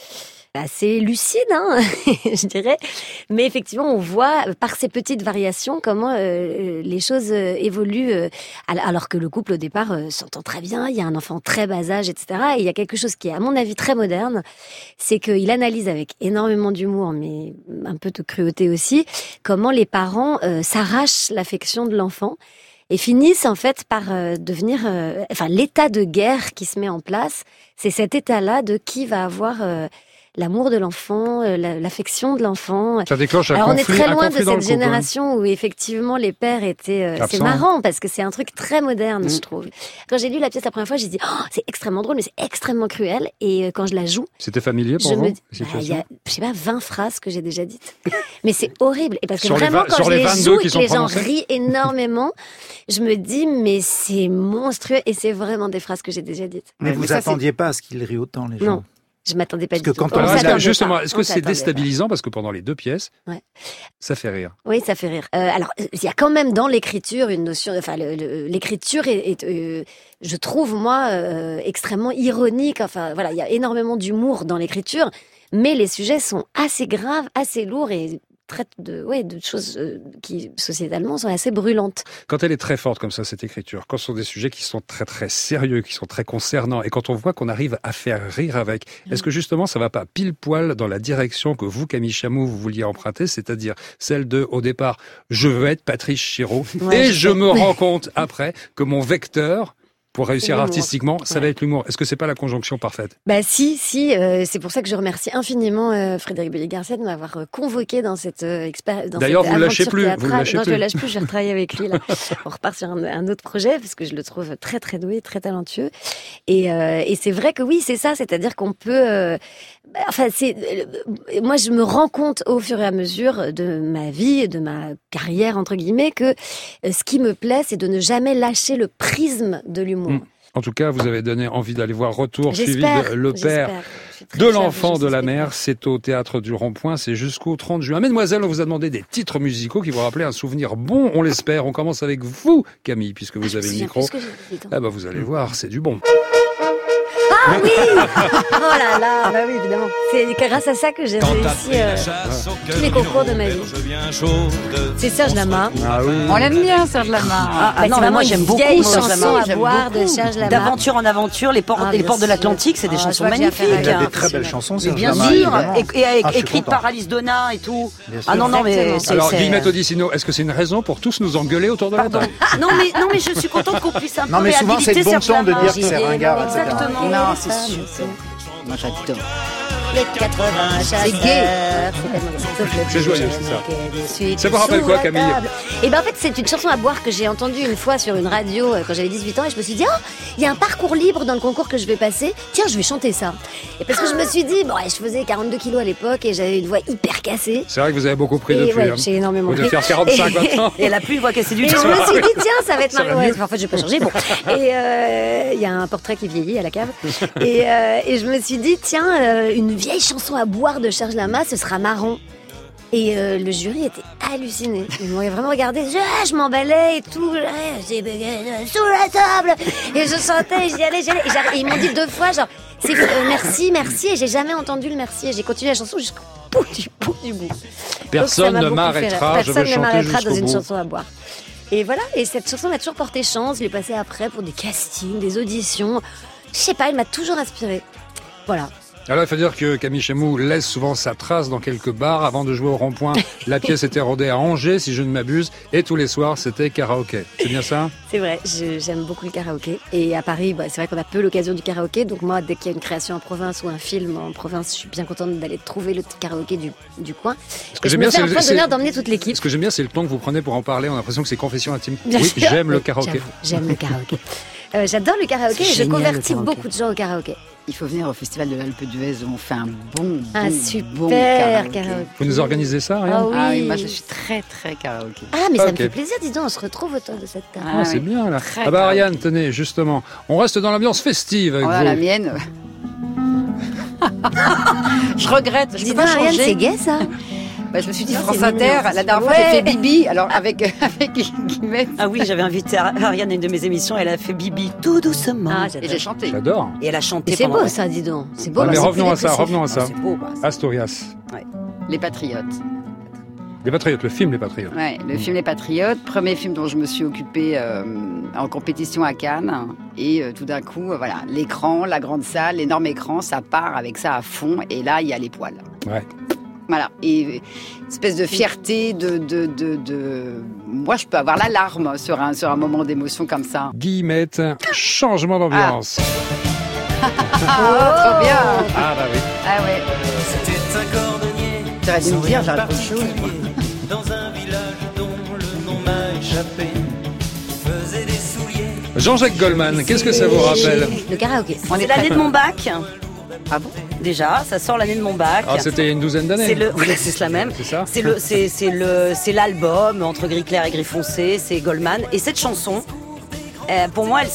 assez lucide, je dirais, mais effectivement on voit par ces petites variations comment les choses évoluent, alors que le couple au départ s'entend très bien, il y a un enfant très bas âge, etc. Et il y a quelque chose qui est à mon avis très moderne, c'est qu'il analyse avec énormément d'humour, mais un peu de cruauté aussi, comment les parents s'arrachent l'affection de l'enfant et finissent en fait par devenir... l'état de guerre qui se met en place, c'est cet état-là de qui va avoir l'amour de l'enfant, l'affection de l'enfant. Ça déclenche un Alors conflit, on est très loin de dans le cette génération où effectivement les pères étaient... c'est marrant parce que c'est un truc très moderne, je trouve. Quand j'ai lu la pièce la première fois, j'ai dit c'est extrêmement drôle, mais c'est extrêmement cruel. Et quand je la joue... C'était familier pour vous, il y a, je sais pas, 20 phrases que j'ai déjà dites. Mais c'est horrible. Et parce que sur vraiment, quand je les joue et que les gens prononcées. rient énormément, je me dis, mais c'est monstrueux. Et c'est vraiment des phrases que j'ai déjà dites. Mais vous attendiez pas à ce qu'ils rient autant, les gens? Non. Je m'attendais pas du tout. Justement, est-ce que c'est déstabilisant parce que pendant les deux pièces, ça fait rire? Oui, ça fait rire. Alors, il y a quand même dans l'écriture une notion. Enfin, l'écriture est je trouve moi extrêmement ironique. Enfin, voilà, il y a énormément d'humour dans l'écriture, mais les sujets sont assez graves, assez lourds et traitent de choses qui sociétalement sont assez brûlantes. Quand elle est très forte comme ça, cette écriture, quand ce sont des sujets qui sont très très sérieux, qui sont très concernants, et quand on voit qu'on arrive à faire rire avec, est-ce que justement ça va pas pile poil dans la direction que vous, Camille Chamou, vous vouliez emprunter, c'est-à-dire celle de, au départ, je veux être Patrice Chiraud, et je me rends compte après que mon vecteur, pour réussir artistiquement, ça va être l'humour. Est-ce que c'est pas la conjonction parfaite? Si, c'est pour ça que je remercie infiniment Frédéric Belli-Garcia de m'avoir convoqué dans cette expérience. D'ailleurs, vous ne lâchez plus. Non, je le lâche plus, je vais retravailler avec lui, là. On repart sur un autre projet, parce que je le trouve très, très doué, très talentueux. Et c'est vrai que oui, c'est ça, c'est-à-dire qu'on peut, moi, je me rends compte au fur et à mesure de ma vie, de ma carrière, entre guillemets, que ce qui me plaît, c'est de ne jamais lâcher le prisme de l'humour. En tout cas, vous avez donné envie d'aller voir Retour suivi de Le père de l'enfant de la mère. C'est au Théâtre du Rond-Point, c'est jusqu'au 30 juin. Mesdemoiselles, on vous a demandé des titres musicaux qui vous rappelaient un souvenir bon, on l'espère. On commence avec vous, Camille, puisque vous avez le micro. Vous allez voir, c'est du bon. Ah oui! Oh là là, bah oui, évidemment. C'est grâce à ça que j'ai réussi tous les concours de ma vie. C'est Serge Lama. Ah oui. On l'aime bien, Serge Lama. Non, mais moi j'aime beaucoup Serge Lama. À boire de Serge Lama. D'aventure en aventure, les portes de l'Atlantique, c'est des chansons magnifiques. Il a des très belles chansons, Serge Bien Lama. sûr, et écrites par Alice Donna et tout. Ah non, mais alors, Guillemette Odissino, est-ce que c'est une raison pour tous nous engueuler autour de la table? Non, mais je suis contente qu'on puisse un peu réhabiliter Serge Lama. Non, mais souvent c'est le bon ton de dire que c'est ringard, etc. Exactement. Non, c'est sûr. Moi, j'adore. Les 80 c'est gay. C'est joyeux, c'est ça. Ça vous rappelle quoi, Camille? Et ben en fait, c'est une chanson à boire que j'ai entendue une fois sur une radio quand j'avais 18 ans et je me suis dit, il y a un parcours libre dans le concours que je vais passer. Tiens, je vais chanter ça. Et parce que je me suis dit, je faisais 42 kilos à l'époque et j'avais une voix hyper cassée. C'est vrai que vous avez beaucoup pris depuis. Ouais, j'ai énormément pris. Vous devez faire 45 maintenant. Et elle a plus une voix cassée du tout. Et je me suis dit, tiens, ça va être marrant. Ouais, en fait, je vais pas changer. Bon. Et il y a un portrait qui vieillit à la cave. Et je me suis dit, tiens, une vieille chanson à boire de Serge Lama, ce sera marrant. Et le jury était halluciné. Ils m'ont vraiment regardé. Je m'emballais et tout. J'ai sous la table. Et je chantais, j'y allais. Et ils m'ont dit 2 fois, genre, merci. Et j'ai jamais entendu le merci. Et j'ai continué la chanson jusqu'au bout du bout. Personne ne m'arrêtera. Personne ne m'arrêtera dans une chanson à boire. Et voilà. Et cette chanson m'a toujours porté chance. Je l'ai passée après pour des castings, des auditions. Je sais pas, elle m'a toujours inspirée. Voilà. Alors, il faut dire que Camille Chamou laisse souvent sa trace dans quelques bars. Avant de jouer au Rond-Point, la pièce était rodée à Angers, si je ne m'abuse. Et tous les soirs, c'était karaoké. C'est bien ça ? C'est vrai, j'aime beaucoup le karaoké. Et à Paris, c'est vrai qu'on a peu l'occasion du karaoké. Donc moi, dès qu'il y a une création en province ou un film en province, je suis bien contente d'aller trouver le karaoké du coin. Ce que j'aime bien, c'est un point d'honneur d'emmener toute l'équipe. Ce que j'aime bien, c'est le temps que vous prenez pour en parler. On a l'impression que c'est confession intime. Bien oui, sûr. J'aime le karaoké. J'aime le karaoké. J'adore le karaoké et je convertis beaucoup de gens au karaoké. Il faut venir au Festival de l'Alpe d'Huez où on fait un super karaoké. Vous nous organisez ça, Ariane ? Ah oui, moi je suis très karaoké. Ah mais ça me fait plaisir, dis donc, on se retrouve autour de cette table. C'est bien là. Ah bah Ariane, tenez, justement, on reste dans l'ambiance festive avec vous. La mienne. Je regrette, je peux pas changer. Ariane, c'est gay ça. Je me suis dit France Inter, la dernière fois j'ai fait Bibi, alors avec Guillemette. Ah oui, j'avais invité Ariane à une de mes émissions, elle a fait Bibi tout doucement. Et j'ai chanté. J'adore. Et elle a chanté. C'est beau ça, dis donc. C'est beau. Mais revenons à ça. C'est beau. Asturias. Ouais. Les Patriotes. Les Patriotes, le film Les Patriotes. Ouais, le film Les Patriotes, premier film dont je me suis occupée en compétition à Cannes. Et tout d'un coup, voilà, l'écran, la grande salle, l'énorme écran, ça part avec ça à fond. Et là, il y a les poils. Ouais. Voilà, et espèce de fierté, moi je peux avoir la larme sur un moment d'émotion comme ça. Guillemette, changement d'ambiance. Trop bien. Ah bah oui. Ah ouais. C'était un cordonnier. T'aurais dû me dire, j'ai autre chose. Dans un village dont le nom m'a échappé, faisait des souliers. Jean-Jacques Goldman, qu'est-ce que ça vous rappelle ? Le karaoké. C'est l'année de mon bac. Ah bon ? Déjà, ça sort l'année de mon bac. Ah, c'était il y a une douzaine d'années. C'est cela même. C'est ça. C'est l'album entre gris clair et gris foncé. C'est Goldman. Et cette chanson, pour moi,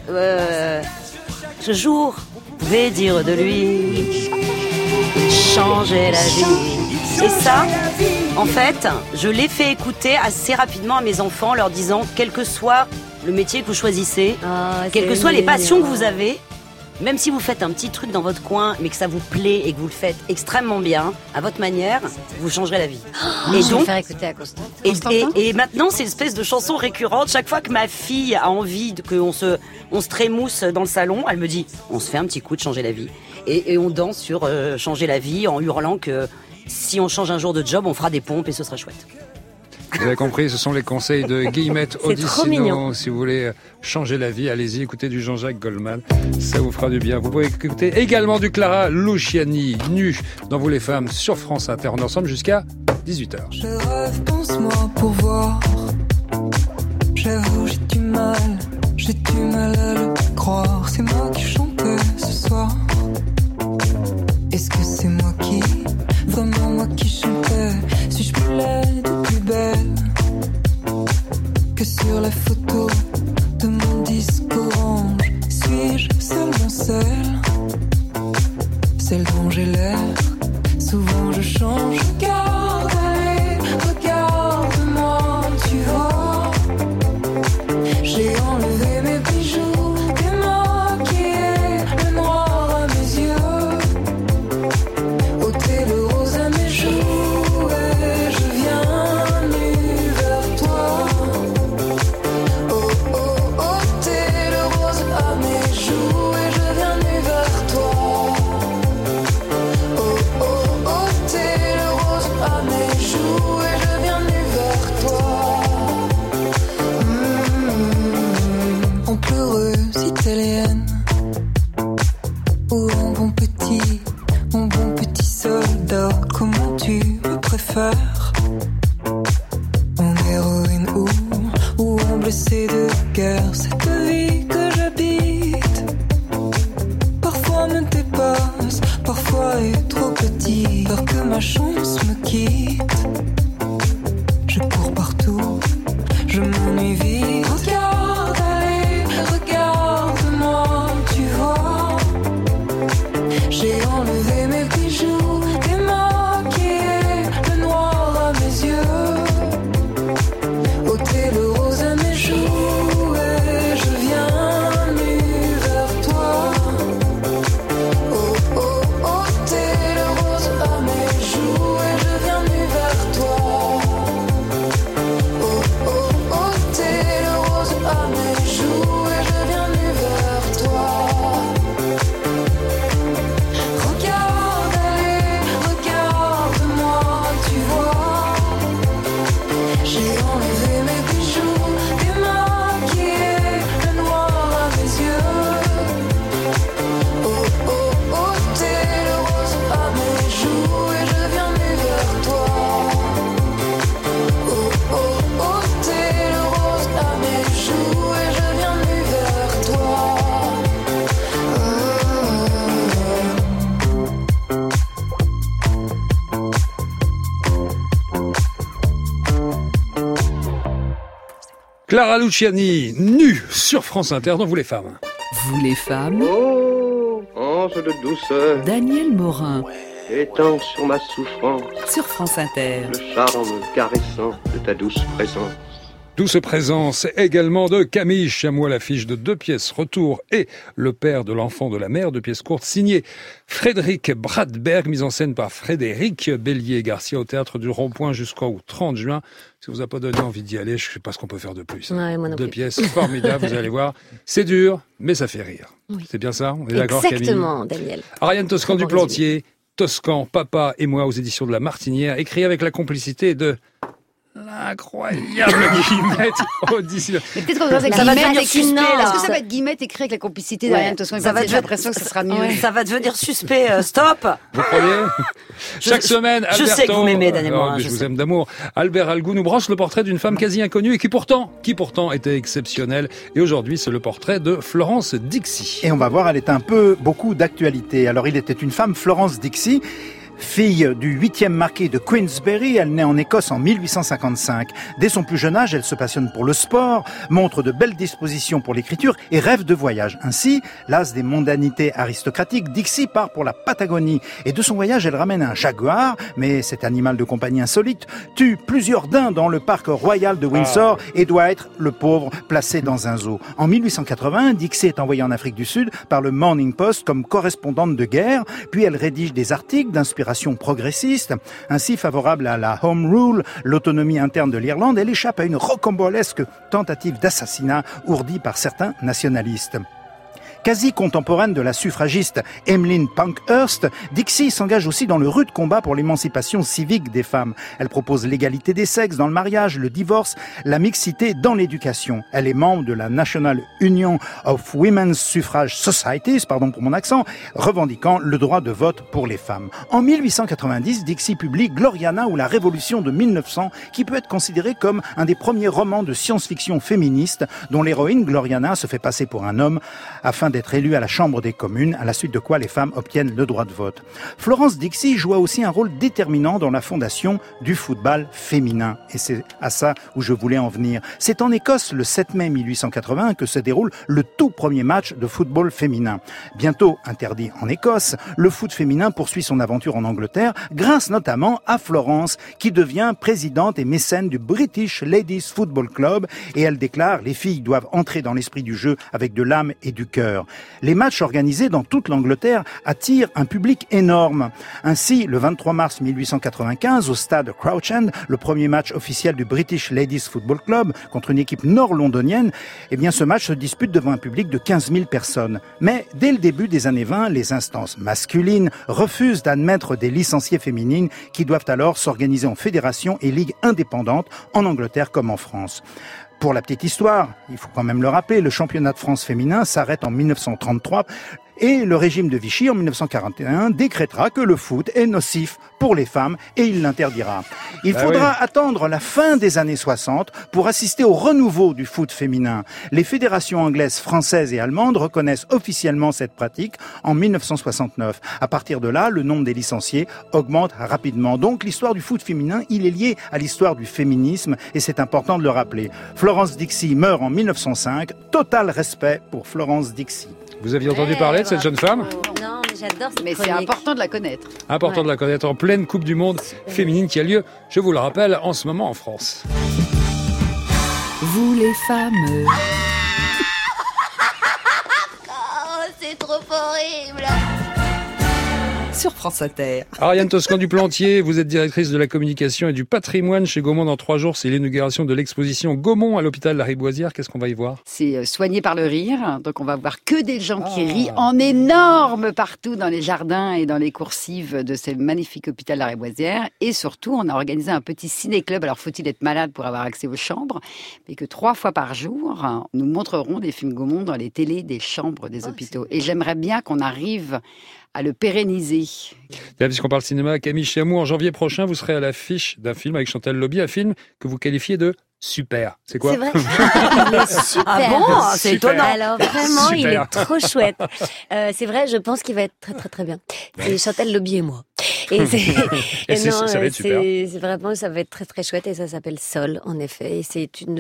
ce jour pouvait dire de lui, changer la vie. Et ça, en fait, je l'ai fait écouter assez rapidement à mes enfants, leur disant, quel que soit le métier que vous choisissez, quelles que soient les passions que vous avez. Même si vous faites un petit truc dans votre coin, mais que ça vous plaît et que vous le faites extrêmement bien, à votre manière, vous changerez la vie. Et donc, faire écouter à Constante. Et maintenant, c'est une espèce de chanson récurrente. Chaque fois que ma fille a envie qu'on se trémousse dans le salon, elle me dit, on se fait un petit coup de changer la vie. Et on danse sur changer la vie en hurlant que si on change un jour de job, on fera des pompes et ce sera chouette. Vous avez compris, ce sont les conseils de Guillemette Odissino. Si vous voulez changer la vie, allez-y, écoutez du Jean-Jacques Goldman. Ça vous fera du bien. Vous pouvez écouter également du Clara Luciani, nu dans Vous les femmes, sur France Inter. On est ensemble jusqu'à 18h. Je rêve, pense-moi pour voir. J'avoue, j'ai du mal à le croire. C'est moi qui chantais ce soir. Est-ce que c'est moi vraiment moi qui chantais? Suis-je plus laide ou plus belle que sur la photo de mon disque orange? Suis-je seulement celle dont j'ai l'air? Souvent je change. Regarde, allez, regarde-moi, tu vois. J'ai enlevé mes bijoux, démaquillé le noir à mes yeux, ôté le rose à mes joues, et je viens nu vers toi. Oh oh, ôté le rose à mes joues, et je viens nu vers toi. Oh oh, ôté le rose à mes joues, et je viens nu vers toi. En pleureuse italienne, ou en bon petit soldat, comment tu me préfères? En héroïne ou en blessé de guerre, cette vie que j'habite parfois me dépasse, parfois est trop petit, peur que ma chance me quitte. Je cours partout, je m'ennuie vite. Regarde, allez, regarde-moi, tu vois. J'ai enlevé mes bijoux, démaquillé le noir Clara Luciani, nue sur France Inter dans Vous les femmes. Vous les femmes. Oh, ange de douceur. Daniel Morin. Étends sur ma souffrance. Sur France Inter. Le charme caressant de ta douce présence. Douce présence également de Camille Chamois, l'affiche de 2 pièces Retour et Le père de l'enfant de la mère, 2 pièces courtes signées Frédéric Bradberg, mise en scène par Frédéric Bélier-Garcia au Théâtre du Rond-Point jusqu'au 30 juin. Si vous a pas donné envie d'y aller, je sais pas ce qu'on peut faire de plus. Ouais, moi non 2 plus. pièces formidables, vous allez voir. C'est dur, mais ça fait rire. Oui. C'est bien ça? On est d'accord, Camille? Exactement, Daniel. Ariane Toscan du Plantier, Toscan, Papa et moi aux éditions de La Martinière, écrit avec la complicité de l'incroyable Guillemette audition. Mais peut-être qu'on va que ça va devenir suspect, là. Est-ce que ça va être Guillemette écrit avec la complicité d'Ariane Toscan? Ça va J'ai l'impression que ça sera mieux. Ouais. Ça va devenir suspect. Stop. Vous croyez? Chaque semaine, Alberto... Je sais que vous m'aimez, Daniel Morin. Je vous aime d'amour. Albert Algou nous broche le portrait d'une femme quasi inconnue et qui pourtant était exceptionnelle. Et aujourd'hui, c'est le portrait de Florence Dixie. Et on va voir, elle est beaucoup d'actualité. Alors, il était une femme, Florence Dixie. Fille du 8e marquis de Queensberry, elle naît en Écosse en 1855. Dès son plus jeune âge, elle se passionne pour le sport, montre de belles dispositions pour l'écriture et rêve de voyage. Ainsi, las des mondanités aristocratiques, Dixie part pour la Patagonie. Et de son voyage, elle ramène un jaguar, mais cet animal de compagnie insolite tue plusieurs daims dans le parc royal de Windsor et doit être, le pauvre, placé dans un zoo. En 1880, Dixie est envoyée en Afrique du Sud par le Morning Post comme correspondante de guerre, puis elle rédige des articles d'inspiration progressiste, ainsi favorable à la Home Rule, l'autonomie interne de l'Irlande, elle échappe à une rocambolesque tentative d'assassinat ourdie par certains nationalistes. Quasi contemporaine de la suffragiste Emmeline Pankhurst, Dixie s'engage aussi dans le rude combat pour l'émancipation civique des femmes. Elle propose l'égalité des sexes dans le mariage, le divorce, la mixité dans l'éducation. Elle est membre de la National Union of Women's Suffrage Societies, pardon pour mon accent, revendiquant le droit de vote pour les femmes. En 1890, Dixie publie Gloriana ou la Révolution de 1900, qui peut être considéré comme un des premiers romans de science-fiction féministe, dont l'héroïne Gloriana se fait passer pour un homme afin d'être élue à la Chambre des communes, à la suite de quoi les femmes obtiennent le droit de vote. Florence Dixie joua aussi un rôle déterminant dans la fondation du football féminin. Et c'est à ça où je voulais en venir. C'est en Écosse, le 7 mai 1880, que se déroule le tout premier match de football féminin. Bientôt interdit en Écosse, le foot féminin poursuit son aventure en Angleterre, grâce notamment à Florence, qui devient présidente et mécène du British Ladies Football Club, et elle déclare « Les filles doivent entrer dans l'esprit du jeu avec de l'âme et du cœur ». Les matchs organisés dans toute l'Angleterre attirent un public énorme. Ainsi, le 23 mars 1895, au stade Crouch End, le premier match officiel du British Ladies Football Club contre une équipe nord-londonienne, eh bien, ce match se dispute devant un public de 15 000 personnes. Mais dès le début des années 20, les instances masculines refusent d'admettre des licenciées féminines qui doivent alors s'organiser en fédérations et ligues indépendantes en Angleterre comme en France. Pour la petite histoire, il faut quand même le rappeler, le championnat de France féminin s'arrête en 1933 et le régime de Vichy en 1941 décrétera que le foot est nocif pour les femmes et il l'interdira. Il faudra attendre la fin des années 60 pour assister au renouveau du foot féminin. Les fédérations anglaises, françaises et allemandes reconnaissent officiellement cette pratique en 1969. À partir de là, le nombre des licenciés augmente rapidement. Donc l'histoire du foot féminin, il est lié à l'histoire du féminisme et c'est important de le rappeler. Florence Dixie meurt en 1905. Total respect pour Florence Dixie. Vous aviez entendu parler de cette jeune femme? Non, mais j'adore cette Mais c'est chronique. important de la connaître. Important de la connaître en pleine Coupe du Monde féminine qui a lieu, je vous le rappelle, en ce moment en France. Vous les femmes. Oh, c'est trop horrible. Sur France Inter. Ariane Toscan du Plantier, vous êtes directrice de la communication et du patrimoine chez Gaumont. Dans 3 jours, c'est l'inauguration de l'exposition Gaumont à l'hôpital Lariboisière. Qu'est-ce qu'on va y voir? C'est soigné par le rire. Donc on va voir que des gens qui rient en énorme partout dans les jardins et dans les coursives de ce magnifique hôpital Lariboisière. Et surtout, on a organisé un petit ciné-club. Alors faut-il être malade pour avoir accès aux chambres? Mais que 3 fois par jour, nous montrerons des films Gaumont dans les télés des chambres des hôpitaux. Et j'aimerais bien qu'on arrive à le pérenniser. Là, puisqu'on parle cinéma, Camille Chamois, en janvier prochain, vous serez à l'affiche d'un film avec Chantal Lobby, un film que vous qualifiez de super. C'est quoi? C'est vrai. Il est super. Ah bon? C'est étonnant. Alors vraiment, Super. il est trop chouette. C'est vrai, je pense qu'il va être très très très bien. C'est Chantal Lobby et moi. Et ça va être super. C'est vraiment, ça va être très très chouette et ça s'appelle Sol, en effet. Et c'est une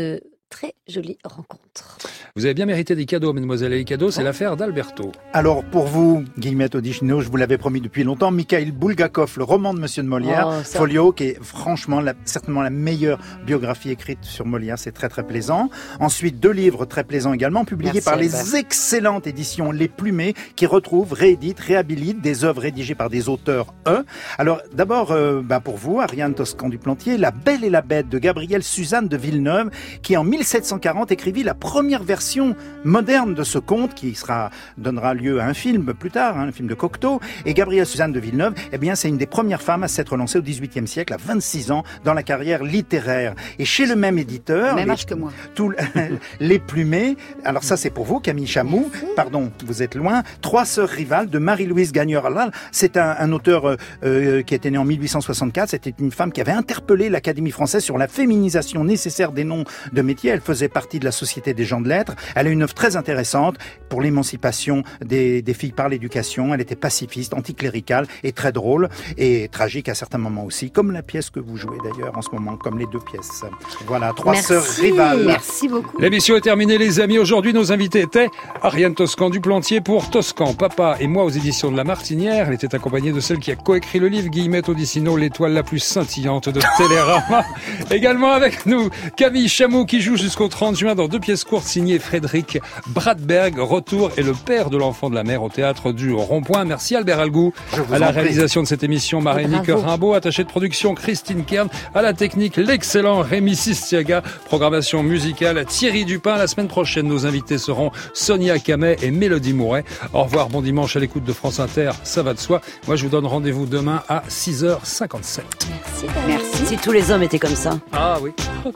très jolie rencontre. Vous avez bien mérité des cadeaux, mesdemoiselles et les cadeaux, c'est l'affaire d'Alberto. Alors pour vous, Guillemette Audichino, je vous l'avais promis depuis longtemps, Mikhail Bulgakov, le roman de Monsieur de Molière, Folio, qui est franchement certainement la meilleure biographie écrite sur Molière, c'est très très plaisant. Ensuite, 2 livres très plaisants également, publiés par les excellentes éditions Les Plumées, qui retrouvent, rééditent, réhabilitent des œuvres rédigées par des auteurs Alors d'abord, pour vous, Ariane Toscan du Plantier, La Belle et la Bête de Gabrielle Suzanne de Villeneuve, qui en 1740 écrivit la première version moderne de ce conte, qui donnera lieu à un film plus tard, un film de Cocteau. Et Gabrielle Suzanne de Villeneuve, c'est une des premières femmes à s'être lancée au XVIIIe siècle, à 26 ans, dans la carrière littéraire. Et chez le même éditeur, même âge que moi, Les Plumées. Alors ça, c'est pour vous, Camille Chamou. Pardon, vous êtes loin. 3 sœurs rivales de Marie-Louise Gagnon-Lal. C'est un auteur qui était né en 1864. C'était une femme qui avait interpellé l'Académie française sur la féminisation nécessaire des noms de métiers. Elle faisait partie de la Société des gens de lettres. Elle a une œuvre très intéressante pour l'émancipation des filles par l'éducation. Elle était pacifiste, anticléricale et très drôle et tragique à certains moments aussi, comme la pièce que vous jouez d'ailleurs en ce moment, comme les 2 pièces. Voilà, 3 sœurs rivales. Merci beaucoup. L'émission est terminée, les amis. Aujourd'hui, nos invités étaient Ariane Toscan du Plantier pour Toscan, Papa et moi aux éditions de La Martinière. Elle était accompagnée de celle qui a coécrit le livre, Guillemette Audichino, l'étoile la plus scintillante de Télérama. Également avec nous, Camille Chamou qui joue jusqu'au 30 juin dans 2 pièces courtes signées Frédéric Bradberg. Retour et le père de l'enfant de la mer au théâtre du Rond-Point. Merci Albert Algou. À la réalisation de cette émission, Marénique Rimbaud, attachée de production Christine Kern, à la technique l'excellent Rémi Sistiaga, programmation musicale Thierry Dupin. La semaine prochaine, nos invités seront Sonia Camet et Mélodie Mouret. Au revoir, bon dimanche à l'écoute de France Inter, ça va de soi. Moi, je vous donne rendez-vous demain à 6h57. Merci. Si tous les hommes étaient comme ça. Ah oui.